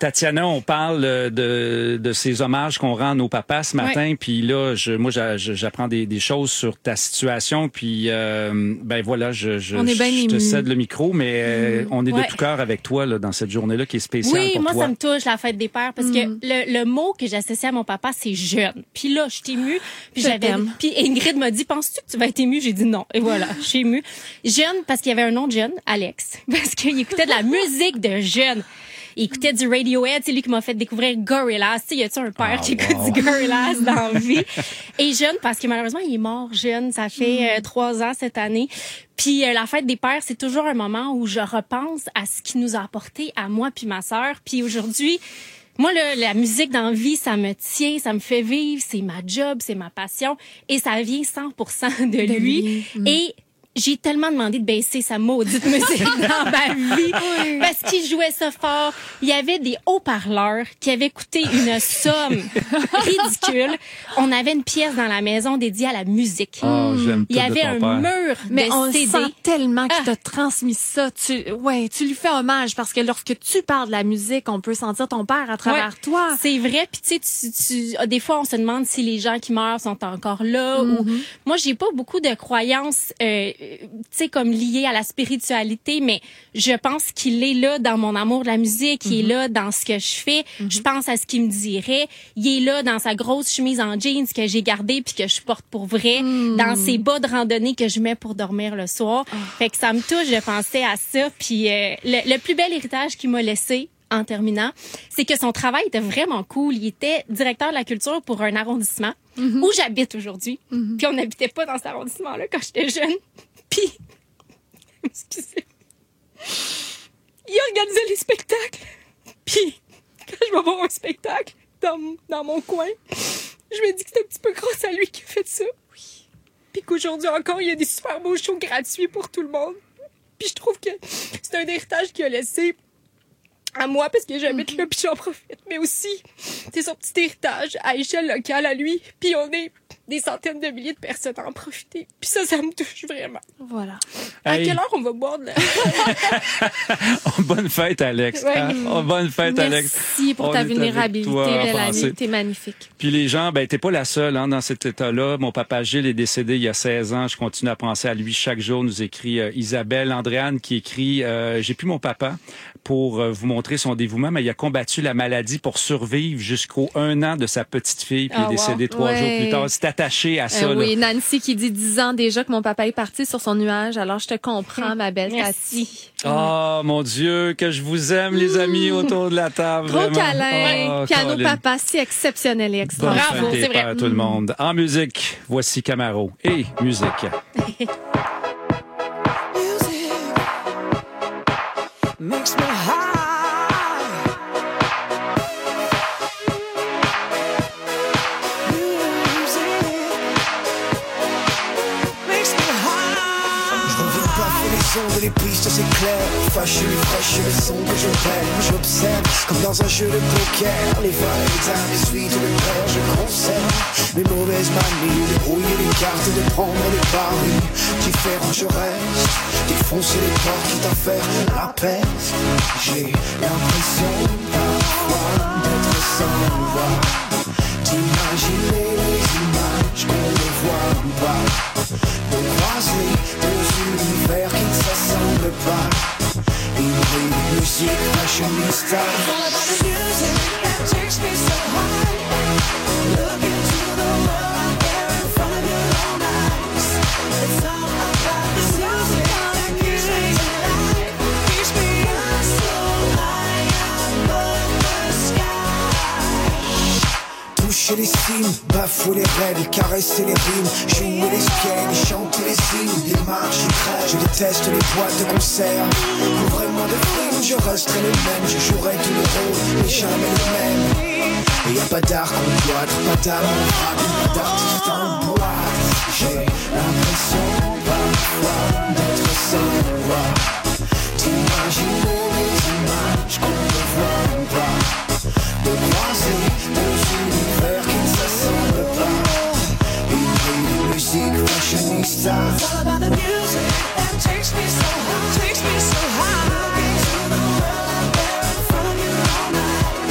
Tatiana, on parle de, de ces hommages qu'on rend à nos papas ce matin. Ouais. Puis là, je, moi, j'a- j'apprends des, des choses sur ta situation. Puis, euh, ben voilà, je, je, On est bien je te émus. cède le micro, mais euh, on est Ouais. de tout cœur avec toi là, dans cette journée-là qui est spéciale Oui, pour moi, toi. ça me touche, la fête des pères, parce que le, le mot que j'associe à mon papa, c'est jeune. Puis là, je suis émue. Puis Je j'avais, t'aime. puis Ingrid m'a dit, penses-tu que tu vas être émue? J'ai dit non. Et voilà, je suis émue. Jeune, parce qu'il y avait un nom de jeune, Alex. Parce qu'il écoutait de la musique de jeune. Il écoutait du Radiohead, c'est lui qui m'a fait découvrir Gorillaz. Tu sais, y a-tu un père Ah, qui wow. écoute du Gorillaz dans la vie? Et jeune, parce que malheureusement, il est mort jeune. Ça fait euh, trois ans cette année. Puis euh, la fête des pères, c'est toujours un moment où je repense à ce qui nous a apporté à moi puis ma sœur. Puis aujourd'hui, moi, là, la musique dans la vie, ça me tient, ça me fait vivre. C'est ma job, c'est ma passion. Et ça vient cent pour cent de, De lui. lui. Mm. Et j'ai tellement demandé de baisser sa maudite musique dans ma vie parce qu'il jouait ça fort. Il y avait des haut-parleurs qui avaient coûté une somme ridicule. On avait une pièce dans la maison dédiée à la musique. Oh, j'aime Il y tout de avait ton un père. mur Mais de on C D. sent tellement qu'il Ah. t'a transmis ça. Tu, ouais, tu lui fais hommage parce que lorsque tu parles de la musique, on peut sentir ton père à travers Ouais, toi. C'est vrai. Puis tu sais, tu, tu- des fois, on se demande si les gens qui meurent sont encore là. Ou moi, j'ai pas beaucoup de croyances, euh, tu sais, comme liées à la spiritualité, mais je pense qu'il est là dans mon amour de la musique. Il est là dans ce que je fais. Je pense à ce qu'il me dirait. Il est là dans sa grosse chemise en jeans que j'ai gardée puis que je porte pour vrai. Dans ses bas de randonnée que je mets pour dormir le soir. Fait que ça me touche de penser à ça. Puis euh, le, le plus bel héritage qu'il m'a laissé, en terminant, c'est que son travail était vraiment cool. Il était directeur de la culture pour un arrondissement où j'habite aujourd'hui. Puis on n'habitait pas dans cet arrondissement-là quand j'étais jeune. Puis, excusez, il organisait les spectacles. Puis, quand je vais voir un spectacle dans, dans mon coin, je me dis que c'est un petit peu grâce à lui qui a fait ça. Oui. Puis qu'aujourd'hui encore, il y a des super beaux shows gratuits pour tout le monde. Puis je trouve que c'est un héritage qu'il a laissé à moi parce que j'habite là puis j'en profite. Mais aussi, c'est son petit héritage à échelle locale à lui. Puis on est des centaines de milliers de personnes à en profiter. Puis ça, ça me touche vraiment. Voilà. À Hey. quelle heure on va boire de la... Oh, bonne fête, Alex. Ouais. Hein? Oh, bonne fête, Alex. Merci pour On ta est avec vulnérabilité, toi à belle penser. amie. T'es magnifique. Puis les gens, ben t'es pas la seule hein, dans cet état-là. Mon papa Gilles est décédé il y a seize ans. Je continue à penser à lui chaque jour. Nous écrit euh, Isabelle Andréane qui écrit euh, j'ai plus mon papa pour euh, vous montrer son dévouement, mais il a combattu la maladie pour survivre jusqu'au un an de sa petite fille, puis Ah, il est décédé wow. trois Ouais. jours plus tard. C'est attaché à ça. Euh, là. oui, Nancy qui dit dix ans déjà que mon papa est parti sur son nuage. Alors, je te comprends, ma belle Tati. Oh mon Dieu, que je vous aime, les amis, autour de la table. Gros vraiment. câlin. Oh, Puis à nos Colin. papas si exceptionnels et Bonne extraordinaires. fête des pères à tout le monde. En musique, voici Camaro et musique. Makes me high. Music makes me high. Je reviens pas faire les ondes et les pistes, c'est clair. Fâché, les fraîches, les sons que je perds. J'observe comme dans un jeu de poker. Les vagues, les armes, les suites, le père, je conserve mes mauvaises manies, de brouiller les cartes et de prendre les paris. Différent, je reste. Défoncer les portes qui t'enferment la peste. J'ai l'impression parfois d'être sans voix. D'imaginer les images qu'on ne voit pas. De croiser deux univers qui ne s'assemblent pas. Hybride, musique, fashionista. It's all about the music that takes me so high. Look into the world out there in front of your own eyes. It's all about the music that keeps me alive. Keeps me so high above the sky. Toucher les cimes, bafouer les règles, caresser les rimes, jouer les scales, chanter les hymnes, les marches, les crèves. Je déteste les boîtes de concert. Couvrez-moi de films, je resterai le même. Je jouerai tous les rôles, mais jamais le même. Et y a pas d'art qu'on cloître, pas d'âme en frappe, pas d'artiste en boîte. J'ai l'impression parfois d'être sans voix. D'imaginer les images qu'on ne voit pas. De croiser deux univers qui ne s'assemblent pas. Hybride, musique, fashionista. It's all about the music that takes me so high. Takes me so high. Look into the world out there in front of your own eyes.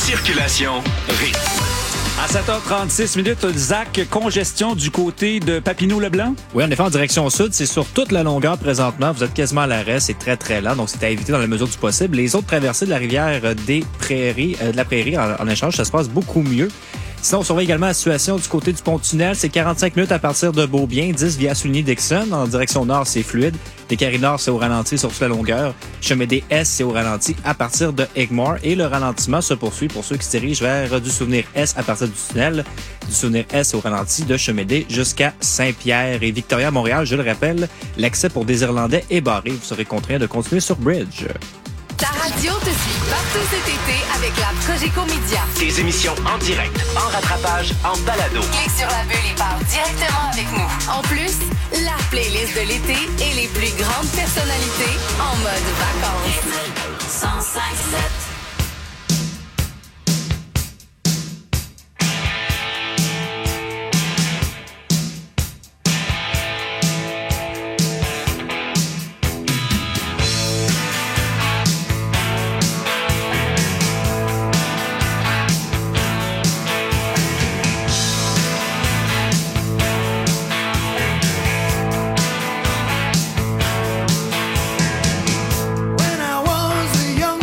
Circulation rythme. À sept heures trente-six minutes, Zach, congestion du côté de Papineau-Leblanc? Oui, en effet, en direction sud, c'est sur toute la longueur présentement. Vous êtes quasiment à l'arrêt, c'est très, très lent, donc c'est à éviter dans la mesure du possible. Les autres traversées de la rivière des Prairies, euh, de la Prairie, en, en échange, ça se passe beaucoup mieux. Sinon, on surveille également la situation du côté du pont-tunnel. C'est quarante-cinq minutes à partir de Beaubien, dix via Souligny-Dixon. En direction nord, c'est fluide. Des Carrés Nord, c'est au ralenti sur toute la longueur. Chemin des S, c'est au ralenti à partir de Egmore. Et le ralentissement se poursuit pour ceux qui se dirigent vers du Souvenir S à partir du tunnel. Du Souvenir S au ralenti de Chemin-des jusqu'à Saint-Pierre. Et Victoria, Montréal, je le rappelle, l'accès pour des Irlandais est barré. Vous serez contraint de continuer sur Bridge. Ta radio te suit partout cet été avec la Cogeco Média. Des émissions en direct, en rattrapage, en balado. Clique sur la bulle et parle directement avec nous. En plus, la playlist de l'été et les plus grandes personnalités en mode vacances. cent cinq sept. When I was a young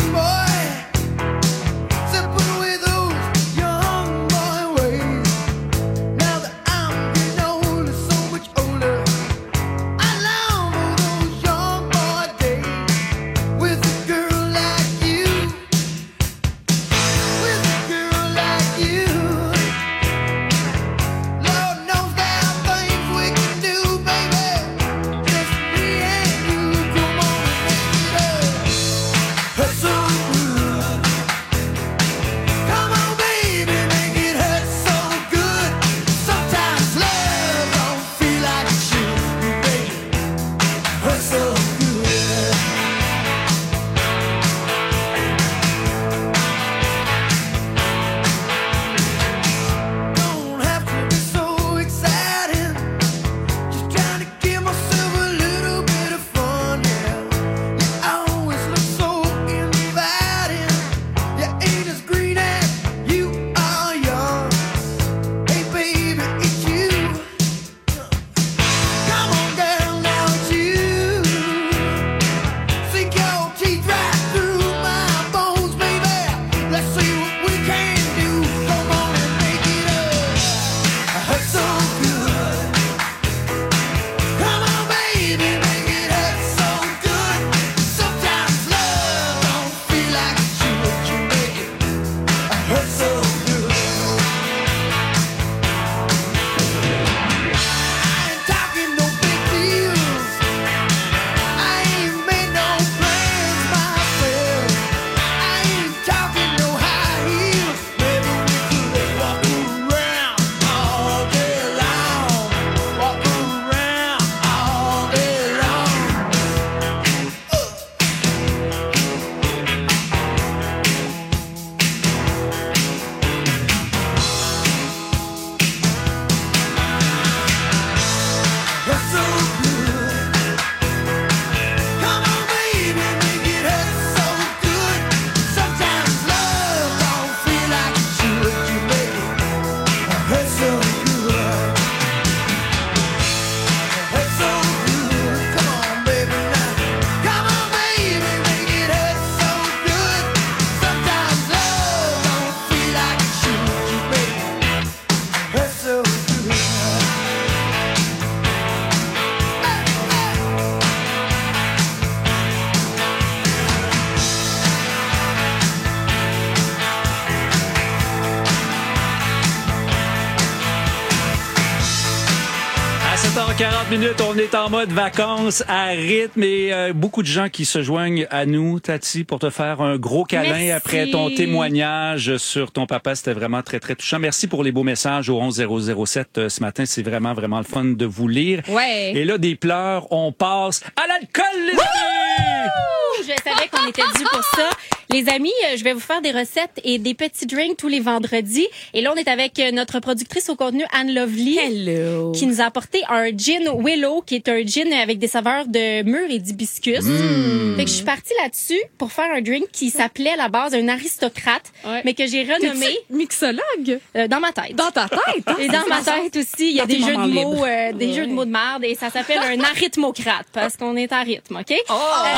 sept heures quarante minutes, on est en mode vacances à rythme et euh, beaucoup de gens qui se joignent à nous, Tati, pour te faire un gros câlin Merci. après ton témoignage sur ton papa. C'était vraiment très, très touchant. Merci pour les beaux messages au onze zéro zéro sept euh, ce matin. C'est vraiment, vraiment le fun de vous lire. Ouais. Et là, des pleurs, on passe à l'alcool, les amis! Je savais qu'on était dû pour ça. Les amis, euh, je vais vous faire des recettes et des petits drinks tous les vendredis. Et là, on est avec euh, notre productrice au contenu, Anne Lovely. Hello. Qui nous a apporté un gin Willow, qui est un gin avec des saveurs de mûr et d'hibiscus. Mm. Fait que je suis partie là-dessus pour faire un drink qui s'appelait à la base un aristocrate, Ouais. mais que j'ai renommé... T'es-tu mixologue? Euh, dans ma tête. Dans ta tête? Hein? Et dans ma tête aussi, il y a Dans des tes jeux de moments mots, libres. euh, des Ouais. jeux de mots de merde, et ça s'appelle un arithmocrate, parce qu'on est à rythme, OK? Oh,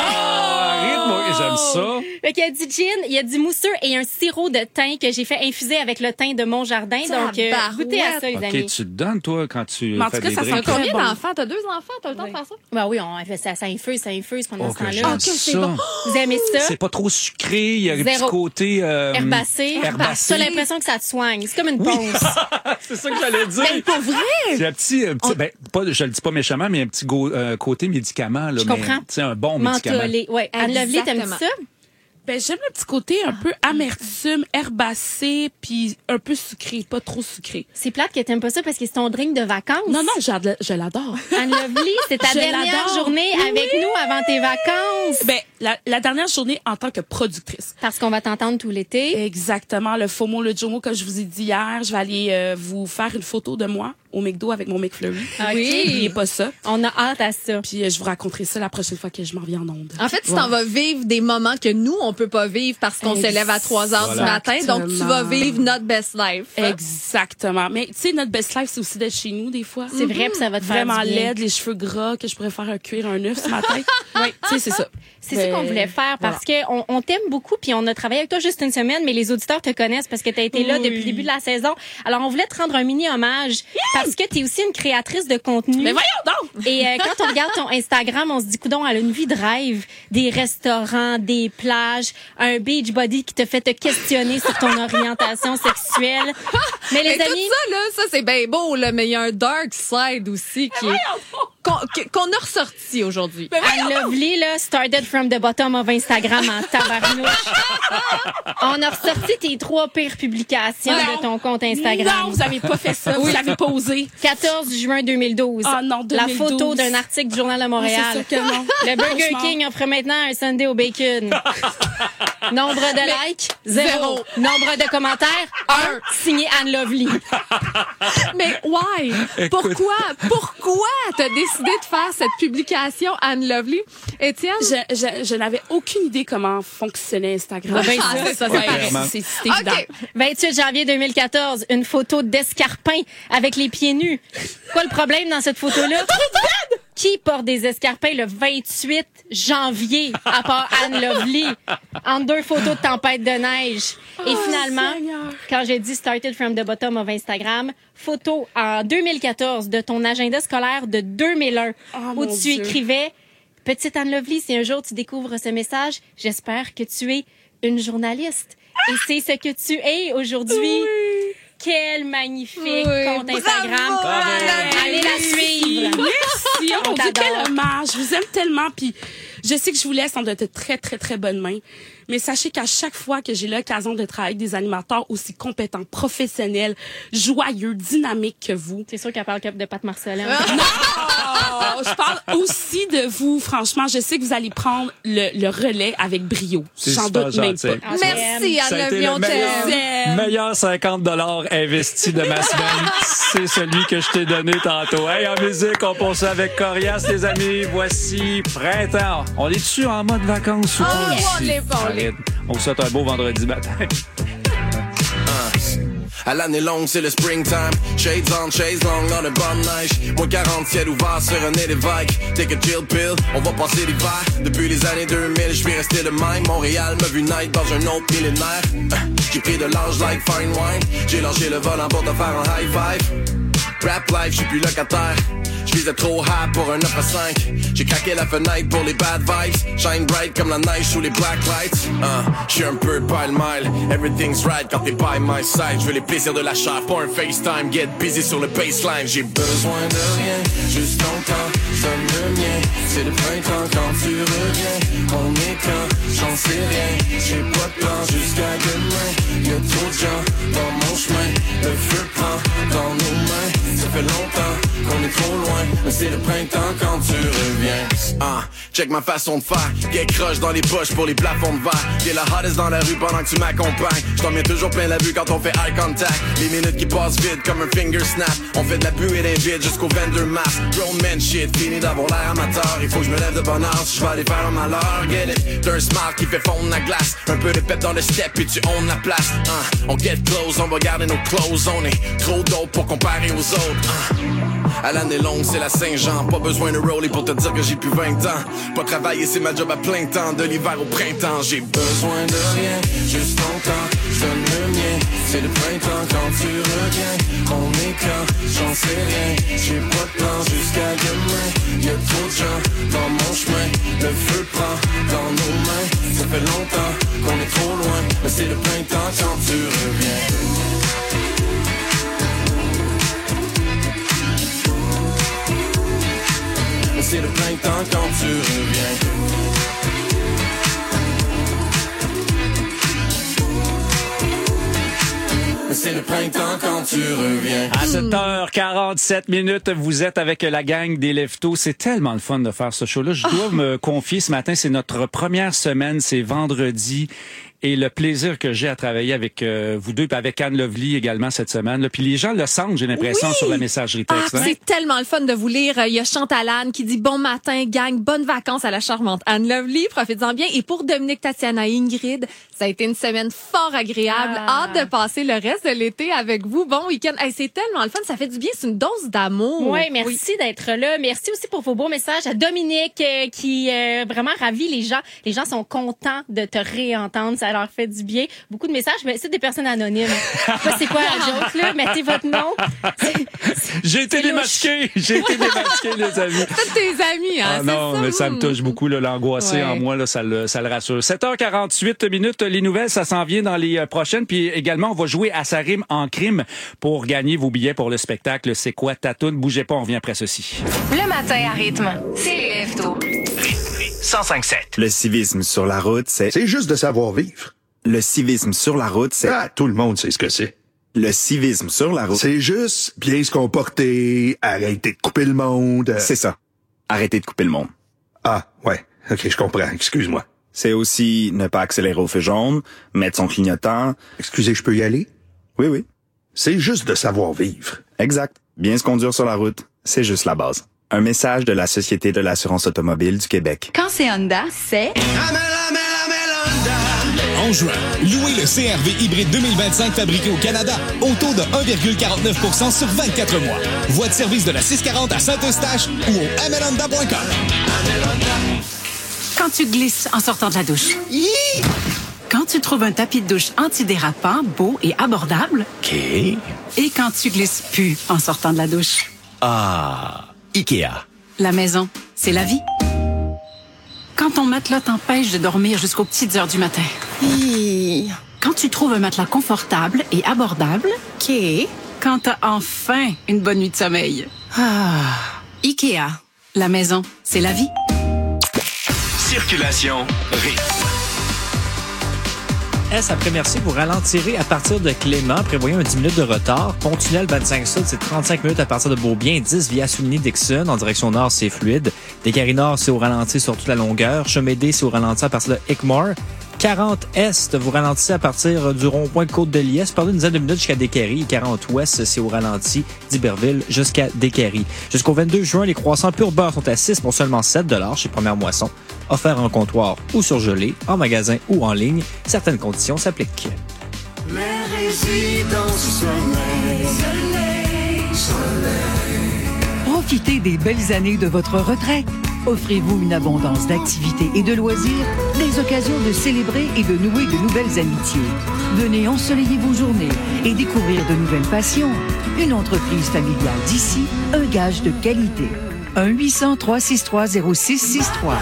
rythme, j'aime ça. Fait qu'il y a du gin, il y a du mousseux et un sirop de thym que j'ai fait infuser avec le thym de mon jardin. Donc, euh, Tabarouette. goûtez à ça, les OK, amis. tu te donnes, toi, quand tu Mais en fais tout cas, des ça sent drinks. très Combien bon. d'enfants? T'as deux enfants? T'as le temps de faire ça? Ben oui, on fait ça, ça infuse, ça infuse pendant Oh, ce que temps-là. j'aime Ok, c'est ça. bon. Vous aimez ça? C'est pas trop sucré, il y a un petit Zéro. côté... Euh, Herbacé. Herbacé. T'as l'impression que ça te soigne. C'est comme une ponce. C'est ça que j'allais dire. Ben, pour vrai? C'est un petit, un petit ben, pas, je le dis pas méchamment, mais un petit go- euh, côté médicament. Là, Je mais, comprends. C'est un bon médicament. Mentholé. Ouais. Anne Lovely, t'aimes Exactement. ça? Ben, j'aime le petit côté un peu amertume, herbacé, puis un peu sucré, pas trop sucré. C'est plate que t'aimes pas ça parce que c'est ton drink de vacances. Non, non, j'ad- je l'adore. Anne Lovely, c'est ta Je dernière l'adore. journée avec Oui. nous avant tes vacances. Ben, la, la dernière journée en tant que productrice. Parce qu'on va t'entendre tout l'été. Exactement. Le FOMO, le JOMO, comme je vous ai dit hier, je vais aller euh, vous faire une photo de moi au McDo avec mon McFlurry. Ok. N'oubliez pas ça. On a hâte à ça. Puis euh, je vous raconterai ça la prochaine fois que je m'en reviens en ondes. En fait, tu Voilà. t'en vas vivre des moments que nous, on peut pas vivre parce qu'on se lève à trois heures du matin. Donc, tu vas vivre notre best life. Exactement. Mais tu sais, notre best life, c'est aussi d'être chez nous des fois. C'est vrai, puis ça va te faire Vraiment du bien. laide, les cheveux gras, que je pourrais faire un cuire un œuf ce matin. Oui, tu sais, c'est ça. C'est ça qu'on voulait faire parce que on, on t'aime beaucoup puis on a travaillé avec toi juste une semaine, mais les auditeurs te connaissent parce que tu as été là Oui. depuis le début de la saison. Alors, on voulait te rendre un mini hommage parce que tu es aussi une créatrice de contenu. Mais voyons donc! Et euh, quand on regarde ton Instagram, on se dit, coudonc, elle a une vie de rêve. Des restaurants, des plages, un beach body qui te fait te questionner sur ton orientation sexuelle. Mais les Mais amis... tout ça, là, ça, c'est bien beau, là, mais il y a un dark side aussi qui est, qu'on, que- qu'on a ressorti aujourd'hui. Anne Lovely, là, started from the bottom of Instagram en tabarnouche. On a ressorti tes trois pires publications Non. de ton compte Instagram. Non, vous avez pas fait ça. Vous l'avez pas osé. quatorze juin deux mille douze. Ah non, deux mille douze. La photo d'un article du Journal de Montréal. Ah, c'est sûr que non. Le Burger Franchement. King offre maintenant un sundae au bacon. Nombre de likes, zéro. Zéro. Nombre de commentaires, un. Signé Anne Lovely. Mais why? Écoute. Pourquoi? Pourquoi t'as décidé de faire cette publication, Anne Lovely? Étienne? Je, je, je n'avais aucune idée comment fonctionnait Instagram. Ben, Ah, ça, c'est ça, ouais, c'est clairement. c'est- c'est évident. OK. vingt-huit janvier deux mille quatorze, une photo d'escarpins avec les pieds nus. Quoi le problème dans cette photo-là? Qui porte des escarpins le vingt-huit janvier, à part Anne Lovely, en deux photos de tempête de neige? Et Oh, finalement, Seigneur. quand j'ai dit started from the bottom of Instagram, photo en deux mille quatorze de ton agenda scolaire de deux mille un, Oh, où mon tu Dieu. écrivais, petite Anne Lovely, si un jour tu découvres ce message, j'espère que tu es une journaliste. Et c'est ce que tu es aujourd'hui. Quel magnifique Oui, compte Instagram. bravo, Anne Allez la suivre. Merci. On On dit t'adore. quel hommage. Je vous aime tellement. Puis je sais que je vous laisse en de très, très, très bonnes mains. Mais sachez qu'à chaque fois que j'ai l'occasion de travailler avec des animateurs aussi compétents, professionnels, joyeux, dynamiques que vous. C'est sûr qu'elle parle de Pat Marcelin. Oh, je parle aussi de vous. Franchement, je sais que vous allez prendre le, le relais avec brio. C'est J'en super doute même gentil. pas. Ah, Merci, Ça a Anne été Lovely, le on meilleur, t'aime. meilleur cinquante dollars investis de ma semaine. C'est celui que je t'ai donné tantôt. Hey, en musique, on poursuit avec Corias, les amis. Voici Printemps. On est dessus en mode vacances ou Ah, pas ouais, ici? on l'est pas, on l'est. Arrête. On vous souhaite un beau vendredi matin. À l'année longue, c'est le springtime. Shades on, shades long, on a bonne neige. Moins quarante, ciel ouvert sur un Évêque. Take a chill pill, on va passer l'hiver. Depuis les années deux mille, je suis resté le même. Montréal m'a vu naître dans un autre millénaire. Euh, J'ai pris de l'âge like fine wine. J'ai lâché le volant pour te faire un high five. Rap life, j'suis plus locataire. J'visais trop high pour un neuf à cinq. J'ai craqué la fenêtre pour les bad vibes. Shine bright comme la neige sous les black lights. Uh, J'suis un peu pile-mile. Everything's right quand t'es by my side. J'veux les plaisirs de la chair, pas un FaceTime. Get busy sur le baseline. J'ai besoin de rien, juste ton temps, sonne le mien. C'est le printemps quand tu reviens. On est quand, j'en sais rien. J'ai pas de temps jusqu'à demain. Y'a trop de gens dans mon chemin. Le feu prend dans nos mains. Ça fait longtemps qu'on est trop loin, mais c'est le printemps quand tu reviens. Ah, check ma façon de faire. Get croche dans les poches pour les plafonds de verre. T'es la hottest dans la rue pendant que tu m'accompagnes. J't'en mets toujours plein la vue quand on fait eye contact. Les minutes qui passent vite comme un finger snap. On fait de la buée d'un vide jusqu'au vingt-deux mars. Grown man shit, fini d'avoir l'air amateur. Il faut que je me lève de bonne heure si je vais aller faire un malheur. Get it, t'as un smart qui fait fondre la glace. Un peu de pep dans le step puis tu own la place. uh, On get close, on va garder nos clothes. On est trop dope pour comparer aux autres. uh. À l'année longue, c'est la Saint-Jean. Pas besoin de rollie pour te dire que j'ai plus vingt ans. Pas travailler, c'est ma job à plein temps. De l'hiver au printemps, j'ai besoin de rien. Juste ton temps, je donne le mien. C'est le printemps quand tu reviens. On est quand, j'en sais rien. J'ai pas de plan jusqu'à demain. Y'a trop de gens dans mon chemin. Le feu prend dans nos mains. Ça fait longtemps qu'on est trop loin. Mais c'est le printemps quand tu reviens. C'est le printemps quand tu reviens. C'est le printemps quand tu reviens. À sept heures quarante-sept minutes, vous êtes avec la gang des Leftos. C'est tellement le fun de faire ce show-là. Je dois oh. me confier, ce matin, c'est notre première semaine, c'est vendredi. Et le plaisir que j'ai à travailler avec euh, vous deux, puis avec Anne Lovely également cette semaine. Là. Puis les gens le sentent, j'ai l'impression, oui. sur la messagerie texte. Ah, hein? C'est tellement le fun de vous lire. Il y a Chantal Anne qui dit « Bon matin, gang, bonnes vacances à la charmante Anne Lovely. Profitez-en bien. » Et pour Dominique, Tatiana et Ingrid, ça a été une semaine fort agréable. Ah. Hâte de passer le reste de l'été avec vous. Bon week-end. Hey, c'est tellement le fun. Ça fait du bien. C'est une dose d'amour. Ouais, merci oui, merci d'être là. Merci aussi pour vos beaux messages à Dominique euh, qui euh, vraiment ravit les gens. Les gens sont contents de te réentendre. Ça leur fait du bien. Beaucoup de messages, mais c'est des personnes anonymes. Je sais pas c'est quoi la joke, là. Mettez votre nom. C'est, c'est, J'ai été démasqué. J'ai été démasqué, les amis. C'est tes amis, hein. Ah non, ça. mais ça me touche beaucoup, là, l'angoissé ouais. en moi, là, ça le, ça le rassure. sept heures quarante-huit minutes, les nouvelles, ça s'en vient dans les euh, prochaines. Puis également, on va jouer à sa rime en crime pour gagner vos billets pour le spectacle. C'est quoi ta toune? Bougez pas, on revient après ceci. Le matin à rythme, c'est les Leftos. cent cinq sept. Le civisme sur la route, c'est... C'est juste de savoir vivre. Le civisme sur la route, c'est... Ah, tout le monde sait ce que c'est. Le civisme sur la route... C'est juste bien se comporter, arrêter de couper le monde... C'est ça. Arrêter de couper le monde. Ah, ouais. OK, je comprends. Excuse-moi. C'est aussi ne pas accélérer au feu jaune, mettre son clignotant... Excusez, je peux y aller? Oui, oui. C'est juste de savoir vivre. Exact. Bien se conduire sur la route, c'est juste la base. Un message de la Société de l'assurance automobile du Québec. Quand c'est Honda, c'est... En juin, louez le C R V hybride deux mille vingt-cinq fabriqué au Canada au taux de un virgule quarante-neuf pour cent sur vingt-quatre mois. Voie de service de la six quarante à Saint-Eustache ou au amel honda point com. Quand tu glisses en sortant de la douche. Quand tu trouves un tapis de douche antidérapant, beau et abordable. OK. Et quand tu glisses plus en sortant de la douche. Ah, Ikea. La maison, c'est la vie. Quand ton matelas t'empêche de dormir jusqu'aux petites heures du matin. Hi. Quand tu trouves un matelas confortable et abordable. OK. Quand t'as enfin une bonne nuit de sommeil. Ah. Ikea. La maison, c'est la vie. Circulation rythme. S après merci, vous ralentirez à partir de Clément, prévoyant un dix minutes de retard. Pont-tunnel vingt-cinq Sud, c'est trente-cinq minutes à partir de Beaubien. dix via Souvigny-Dixon. En direction nord, c'est fluide. Descaries Nord, c'est au ralenti sur toute la longueur. Chemédé, c'est au ralenti à partir de Hickmore. quarante Est, vous ralentissez à partir du rond-point de Côte-de-Liesse. Pendant une dizaine de minutes jusqu'à Descaries. quarante Ouest, c'est au ralenti d'Iberville jusqu'à Descaries. Jusqu'au vingt-deux juin, les croissants pur beurre sont à six pour seulement sept dollars chez Première Moisson. Offert en comptoir ou surgelé, en magasin ou en ligne. Certaines conditions s'appliquent. Les résidences soleil, soleil, soleil. Profitez des belles années de votre retraite. Offrez-vous une abondance d'activités et de loisirs, des occasions de célébrer et de nouer de nouvelles amitiés. Venez ensoleiller vos journées et découvrir de nouvelles passions. Une entreprise familiale d'ici, un gage de qualité. un huit cents, trois six trois, zéro six six trois.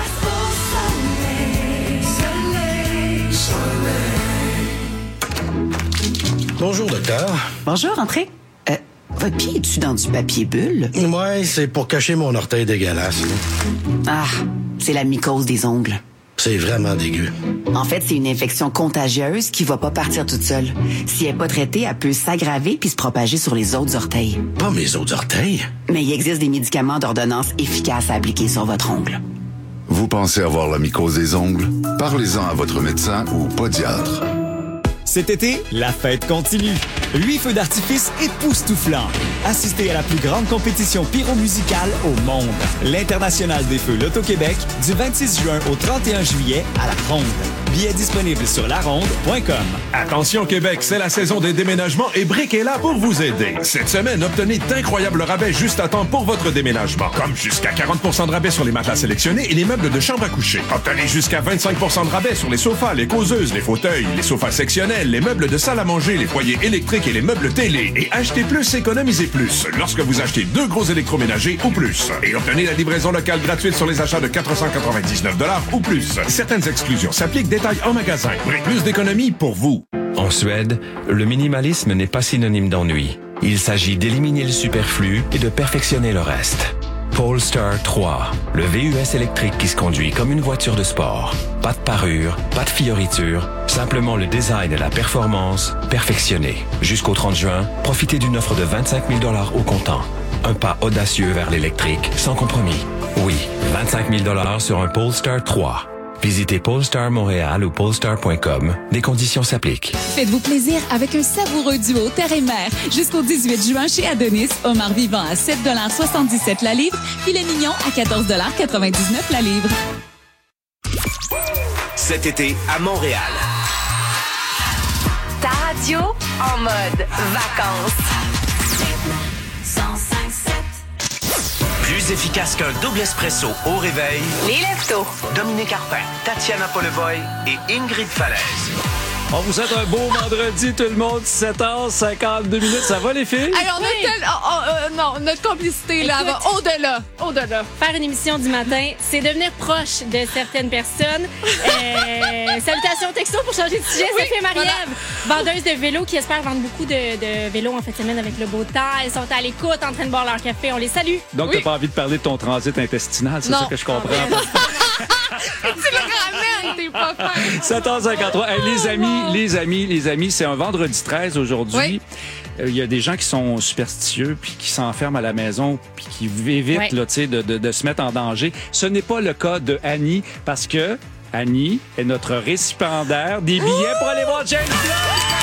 Bonjour, docteur. Bonjour, entrez. Euh, votre pied est-tu dans du papier bulle? Ouais, c'est pour cacher mon orteil dégueulasse. Ah, c'est la mycose des ongles. C'est vraiment dégueu. En fait, c'est une infection contagieuse qui va pas partir toute seule. Si elle n'est pas traitée, elle peut s'aggraver puis se propager sur les autres orteils. Pas mes autres orteils? Mais il existe des médicaments d'ordonnance efficaces à appliquer sur votre ongle. Vous pensez avoir la mycose des ongles? Parlez-en à votre médecin ou podiatre. Cet été, la fête continue. Huit feux d'artifice époustouflants. Assistez à la plus grande compétition pyromusicale au monde. L'International des Feux Loto-Québec, du vingt-six juin au trente et un juillet à La Ronde. Billets disponibles sur laronde point com. Attention Québec, c'est la saison des déménagements et Brick est là pour vous aider. Cette semaine, obtenez d'incroyables rabais juste à temps pour votre déménagement. Comme jusqu'à quarante pour cent de rabais sur les matelas sélectionnés et les meubles de chambre à coucher. Obtenez jusqu'à vingt-cinq pour cent de rabais sur les sofas, les causeuses, les fauteuils, les sofas sectionnels, les meubles de salle à manger, les foyers électriques et les meubles télé. Et achetez plus, économisez plus. Lorsque vous achetez deux gros électroménagers ou plus. Et obtenez la livraison locale gratuite sur les achats de quatre cent quatre-vingt-dix-neuf dollars ou plus. Certaines exclusions s'appliquent, détails en magasin. Plus d'économies pour vous. En Suède, le minimalisme n'est pas synonyme d'ennui. Il s'agit d'éliminer le superflu et de perfectionner le reste. Polestar trois, le V U S électrique qui se conduit comme une voiture de sport. Pas de parure, pas de fioriture, simplement le design et la performance perfectionnés. Jusqu'au trente juin, profitez d'une offre de vingt-cinq mille dollars au comptant. Un pas audacieux vers l'électrique, sans compromis. Oui, vingt-cinq mille dollars sur un Polestar trois. Visitez Polestar Montréal ou polestar point com. Des conditions s'appliquent. Faites-vous plaisir avec un savoureux duo terre et mer. Jusqu'au dix-huit juin chez Adonis, homard vivant à sept dollars soixante-dix-sept la livre, filet mignon à quatorze dollars quatre-vingt-dix-neuf la livre. Cet été à Montréal. Ta radio en mode vacances. Plus efficace qu'un double espresso au réveil. Les Leftos. Dominique Arpin, Tatiana Polevoy et Ingrid Falaise. On vous souhaite un beau vendredi, tout le monde. sept heures cinquante-deux minutes. Ça va, les filles? Hey, on a tel... oh, oh, euh, non, notre complicité, là, va au-delà. Au-delà. Faire une émission du matin, c'est devenir proche de certaines personnes. Euh, salutations texto pour changer de sujet. Oui, Sophie Marie-Ève, vendeuse de vélos qui espère vendre beaucoup de, de vélos en fin de semaine avec le beau temps. Elles sont à l'écoute, en train de boire leur café. On les salue. Donc, oui. t'as pas envie de parler de ton transit intestinal, c'est Non. ça que je comprends. Tu le ramènes, t'es pas fin. sept heures cinquante-trois. Hey, les amis, les amis, les amis, c'est un vendredi treize aujourd'hui. Oui. Il euh, y a des gens qui sont superstitieux puis qui s'enferment à la maison puis qui évitent Ouais. là, tu sais, de, de, de se mettre en danger. Ce n'est pas le cas de Annie parce que Annie est notre récipiendaire des billets pour aller voir James Blunt.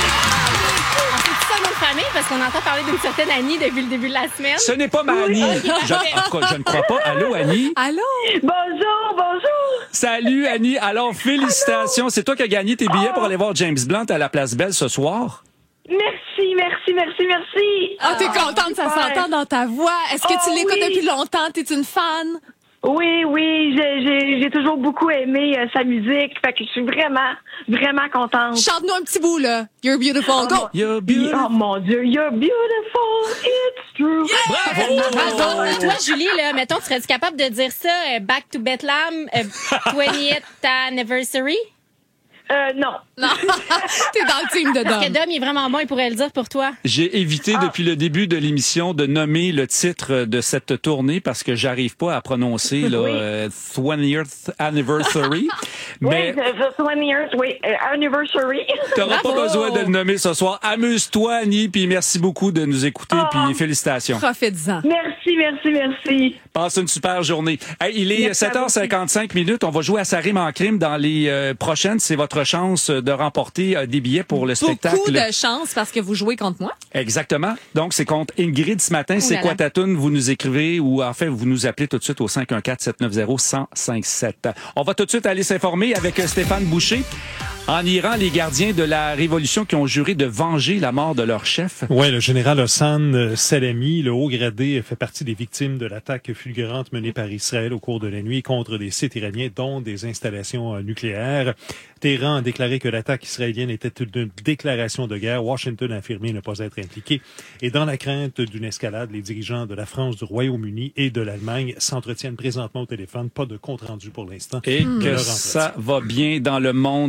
C'est ça notre famille parce qu'on entend parler d'une certaine Annie depuis le début de la semaine. Ce n'est pas ma Annie. Oui. Je, en tout cas, je ne crois pas. Allô, Annie? Allô? Bonjour, bonjour. Salut, Annie. Alors, félicitations. C'est toi qui as gagné tes billets Oh. pour aller voir James Blunt à la Place Belle ce soir. Merci, merci, merci, merci. Ah, t'es contente, ça super. s'entend dans ta voix. Est-ce que Oh, tu l'écoutes oui. depuis longtemps? T'es une fan? Oui, oui, j'ai, j'ai, j'ai toujours beaucoup aimé euh, sa musique, fait que je suis vraiment, vraiment contente. Chante-nous un petit bout, là. You're beautiful. Go! You're beautiful. Oh mon Dieu, you're beautiful, it's true. Bravo! Bravo! Euh, Toi, Julie, là, mettons, tu serais-tu capable de dire ça, euh, Back to Bethlehem, euh, twentieth anniversary? Euh, non. Non. T'es dans le team de Parce que Dom. Dom, il est vraiment bon, il pourrait le dire pour toi. J'ai évité Ah. depuis le début de l'émission de nommer le titre de cette tournée parce que j'arrive pas à prononcer le Oui. euh, twentieth anniversary. Mais Oui, the twentieth, oui, euh, anniversary. t'auras pas besoin de le nommer ce soir. Amuse-toi, Annie, puis merci beaucoup de nous écouter, Ah. puis félicitations. Profite-en. Merci, merci, merci. Passe une super journée. Hey, il est Merci à sept vous heures aussi. cinquante-cinq minutes. On va jouer à sa rime en crime dans les euh, prochaines. C'est votre chance de remporter euh, des billets pour le spectacle. Beaucoup de chance parce que vous jouez contre moi. Exactement. Donc, c'est contre Ingrid ce matin. C'est là quoi là. ta toune? Vous nous écrivez ou en fait, vous nous appelez tout de suite au cinq un quatre, sept neuf zéro, un zéro cinq sept. On va tout de suite aller s'informer avec euh, Stéphane Boucher. En Iran, les gardiens de la révolution qui ont juré de venger la mort de leur chef. Oui, le général Hassan Salami, le haut gradé, fait partie des victimes de l'attaque fulgurante menée par Israël au cours de la nuit contre des sites iraniens, dont des installations euh, nucléaires. Téhéran a déclaré que l'attaque israélienne était une déclaration de guerre. Washington a affirmé ne pas être impliqué. Et dans la crainte d'une escalade, les dirigeants de la France, du Royaume-Uni et de l'Allemagne s'entretiennent présentement au téléphone. Pas de compte-rendu pour l'instant. Et de que leur ça entretien. va bien dans le monde. Donald Trump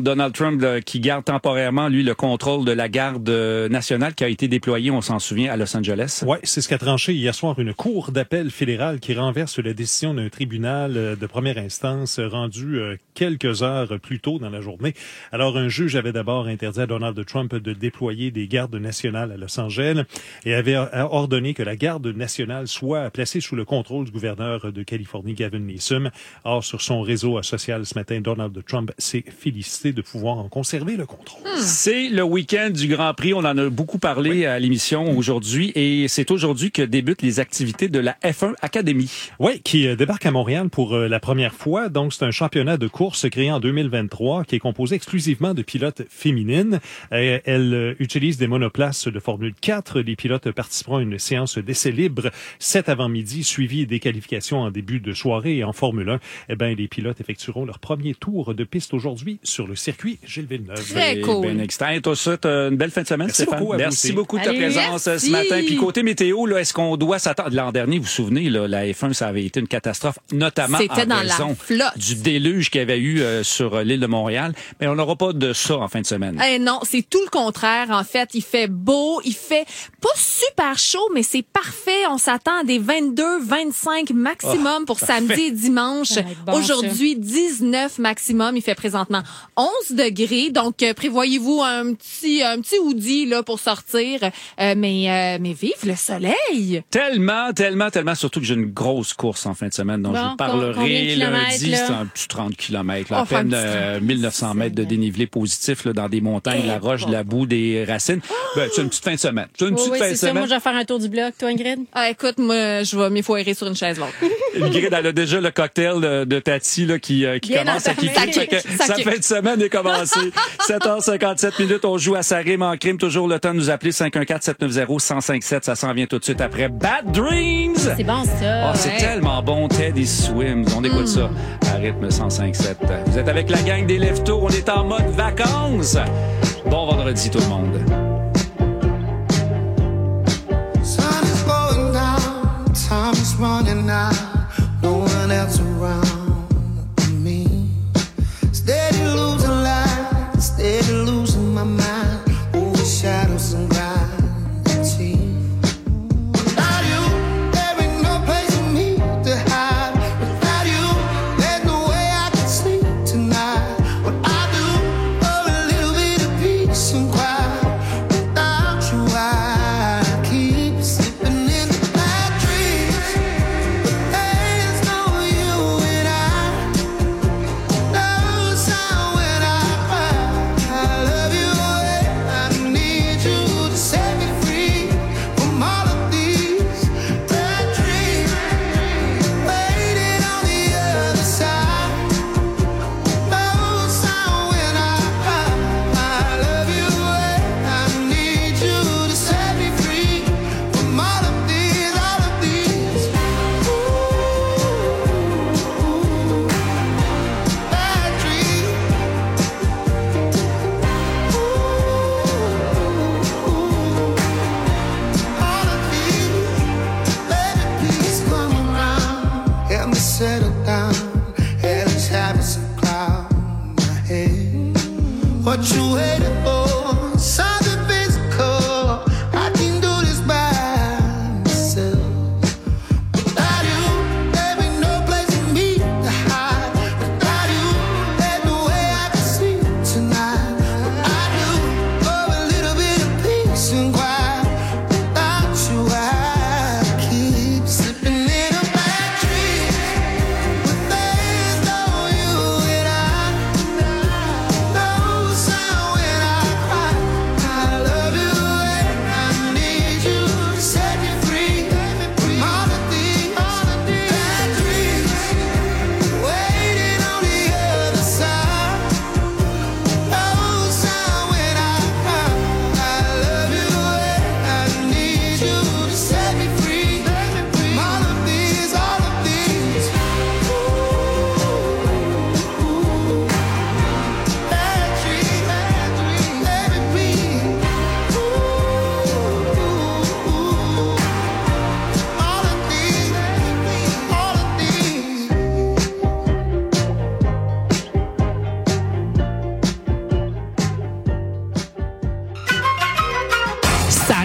Trump là, qui garde temporairement, lui, le contrôle de la garde euh, nationale qui a été déployée, on s'en souvient, à Los Angeles. Oui, c'est ce qu'a tranché hier soir une cour d'appel fédérale qui renverse la décision d'un tribunal de première instance rendu euh, quelques heures plus tôt dans la journée. Alors, un juge avait d'abord interdit à Donald Trump de déployer des gardes nationales à Los Angeles et avait ordonné que la garde nationale soit placée sous le contrôle du gouverneur de Californie, Gavin Newsom. Or, sur son réseau social ce matin, Donald Trump s'est félicité de pouvoir en conserver le contrôle. Hmm. C'est le week-end du Grand Prix. On en a beaucoup parlé oui. à l'émission aujourd'hui et c'est aujourd'hui que débutent les activités de la F un Academy. Oui, qui euh, débarque à Montréal pour euh, la première fois. Donc, c'est un championnat de course créé en deux mille vingt-trois qui est composé exclusivement de pilotes féminines. Euh, elles euh, utilisent des monoplaces de Formule quatre. Les pilotes participeront à une séance d'essai libre cet avant-midi, suivie des qualifications en début de soirée. Et en Formule un, eh ben, les pilotes effectueront leur premier tour de piste aujourd'hui sur le circuit Gilles Villeneuve. Très cool. Ben excitant. Toi, ça, t'as une belle fin de semaine, Merci Stéphane. beaucoup Merci vous beaucoup de ta Allez, présence merci. ce matin. Puis côté météo, là, est-ce qu'on doit s'attendre? L'an dernier, vous vous souvenez, là, la F un, ça avait été une catastrophe, notamment C'était en dans raison la flotte. du déluge qu'il y avait eu euh, sur l'île de Montréal. Mais on n'aura pas de ça en fin de semaine. Eh non, c'est tout le contraire. En fait, il fait beau, il fait pas super chaud, mais c'est parfait. On s'attend à des vingt-deux, vingt-cinq maximum Oh, pour parfait. samedi et dimanche. Ça va être bon, Aujourd'hui, dix-neuf maximum. Il fait présentement onze degrés. Donc, euh, prévoyez-vous un petit, un petit hoodie là pour sortir. Euh, mais, euh, mais vive le soleil. Tellement, tellement, tellement, surtout que j'ai une grosse course en fin de semaine dont Bon, je vous combien de parlerai kilomètres, lundi. là? C'est un petit trente kilomètres, là, à Enfin, un peine petit euh, mille neuf cents mètres de dénivelé positif là, dans des montagnes, Eh, la roche, bon. de la boue, des racines. Ben, c'est une petite fin de semaine. C'est une Oui, petite oui, fin c'est de ça. semaine. Moi, je vais faire un tour du bloc. Toi, Ingrid? Ah, écoute, moi, je vais m'effoirer sur une chaise longue. Ingrid, elle a déjà le cocktail de, de Tati là, qui, euh, qui Bien commence à entamé. kicker. Ça Fait que kick, ça Sa kick. fin de semaine est commencée. sept heures cinquante-sept minutes, on joue à sa rime en crime. Toujours le temps de nous appeler cinq un quatre, sept neuf zéro, un zéro cinq sept. Ça s'en vient tout de suite après Bad Dreams. C'est bon, ça. Oh, c'est Ouais. tellement bon, Teddy Swims. On écoute ça à rythme cent cinq sept. Vous êtes avec la gang des Leftos. On est en mode vacances. Bon vendredi, tout le monde. Sun is going down, time is running out, no one else around me. Steady losing light, steady losing my mind, over shadows and gravity. Without you, there ain't no place for me to hide. Without you, there's no way I can sleep tonight. What I do for a little bit of peace and quiet.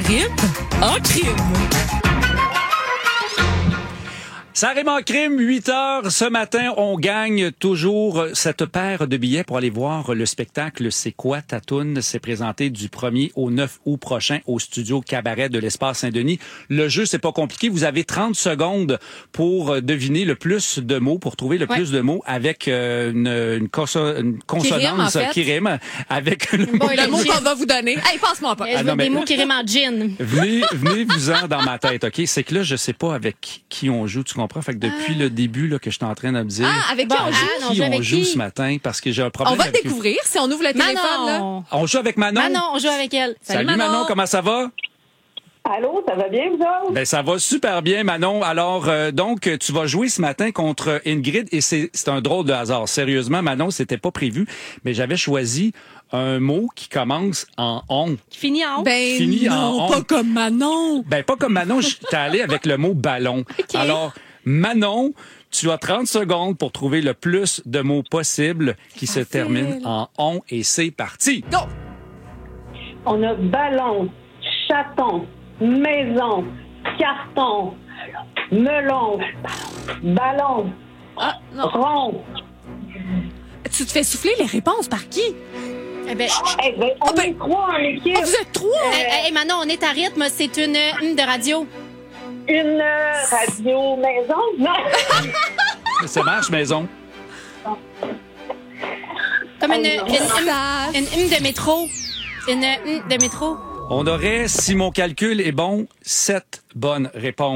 rime en crime. Ça rime en crime, huit heures. Ce matin, on gagne toujours cette paire de billets pour aller voir le spectacle C'est quoi ta toune? C'est présenté du premier au neuf août prochain au studio Cabaret de l'Espace Saint-Denis. Le jeu, c'est pas compliqué. Vous avez trente secondes pour deviner le plus de mots, pour trouver le ouais. plus de mots avec euh, une, une, conso- une consonance qui rime, en fait. qui rime avec le bon, mot. Le mot qu'on va vous donner. Hey, passe-moi pas. Je veux ah, non, des mais... mots qui riment en gin. Venez, venez-vous-en dans ma tête, OK? C'est que là, je sais pas avec qui on joue, tu comprends? Fait que depuis ah. le début, là, que je suis en train de me dire. Ah, avec qui on joue? Ah, non, qui on joue qui? ce matin? Parce que j'ai un problème. On va avec découvrir si on ouvre le téléphone, Manon. là. On joue avec Manon? Manon, on joue avec elle. Salut, Salut Manon. Manon, comment ça va? Allô, ça va bien, vous autres? Ben, ça va super bien, Manon. Alors, euh, donc, tu vas jouer ce matin contre Ingrid et c'est, c'est un drôle de hasard. Sérieusement, Manon, c'était pas prévu, mais j'avais choisi un mot qui commence en on. Qui finit en on? Ben, qui finit non, en on. pas comme Manon. Ben, pas comme Manon. J'étais allé avec le mot ballon. Okay. Alors, Manon, tu as trente secondes pour trouver le plus de mots possibles qui se terminent en on et c'est parti. Go! On a ballon, chaton, maison, carton, melon, ballon, ah, non. rond. Tu te fais souffler les réponses par qui? Eh ben, eh ben, on oh ben, est trois en équipe. Oh, vous êtes trois? Euh, hey, hey, Manon, on est à rythme. C'est une hum de radio. Une radio maison? Non. Ça marche, maison. Comme une, une, une, une hum de métro. Une hum de métro. On aurait, si mon calcul est bon, sept bonnes réponses.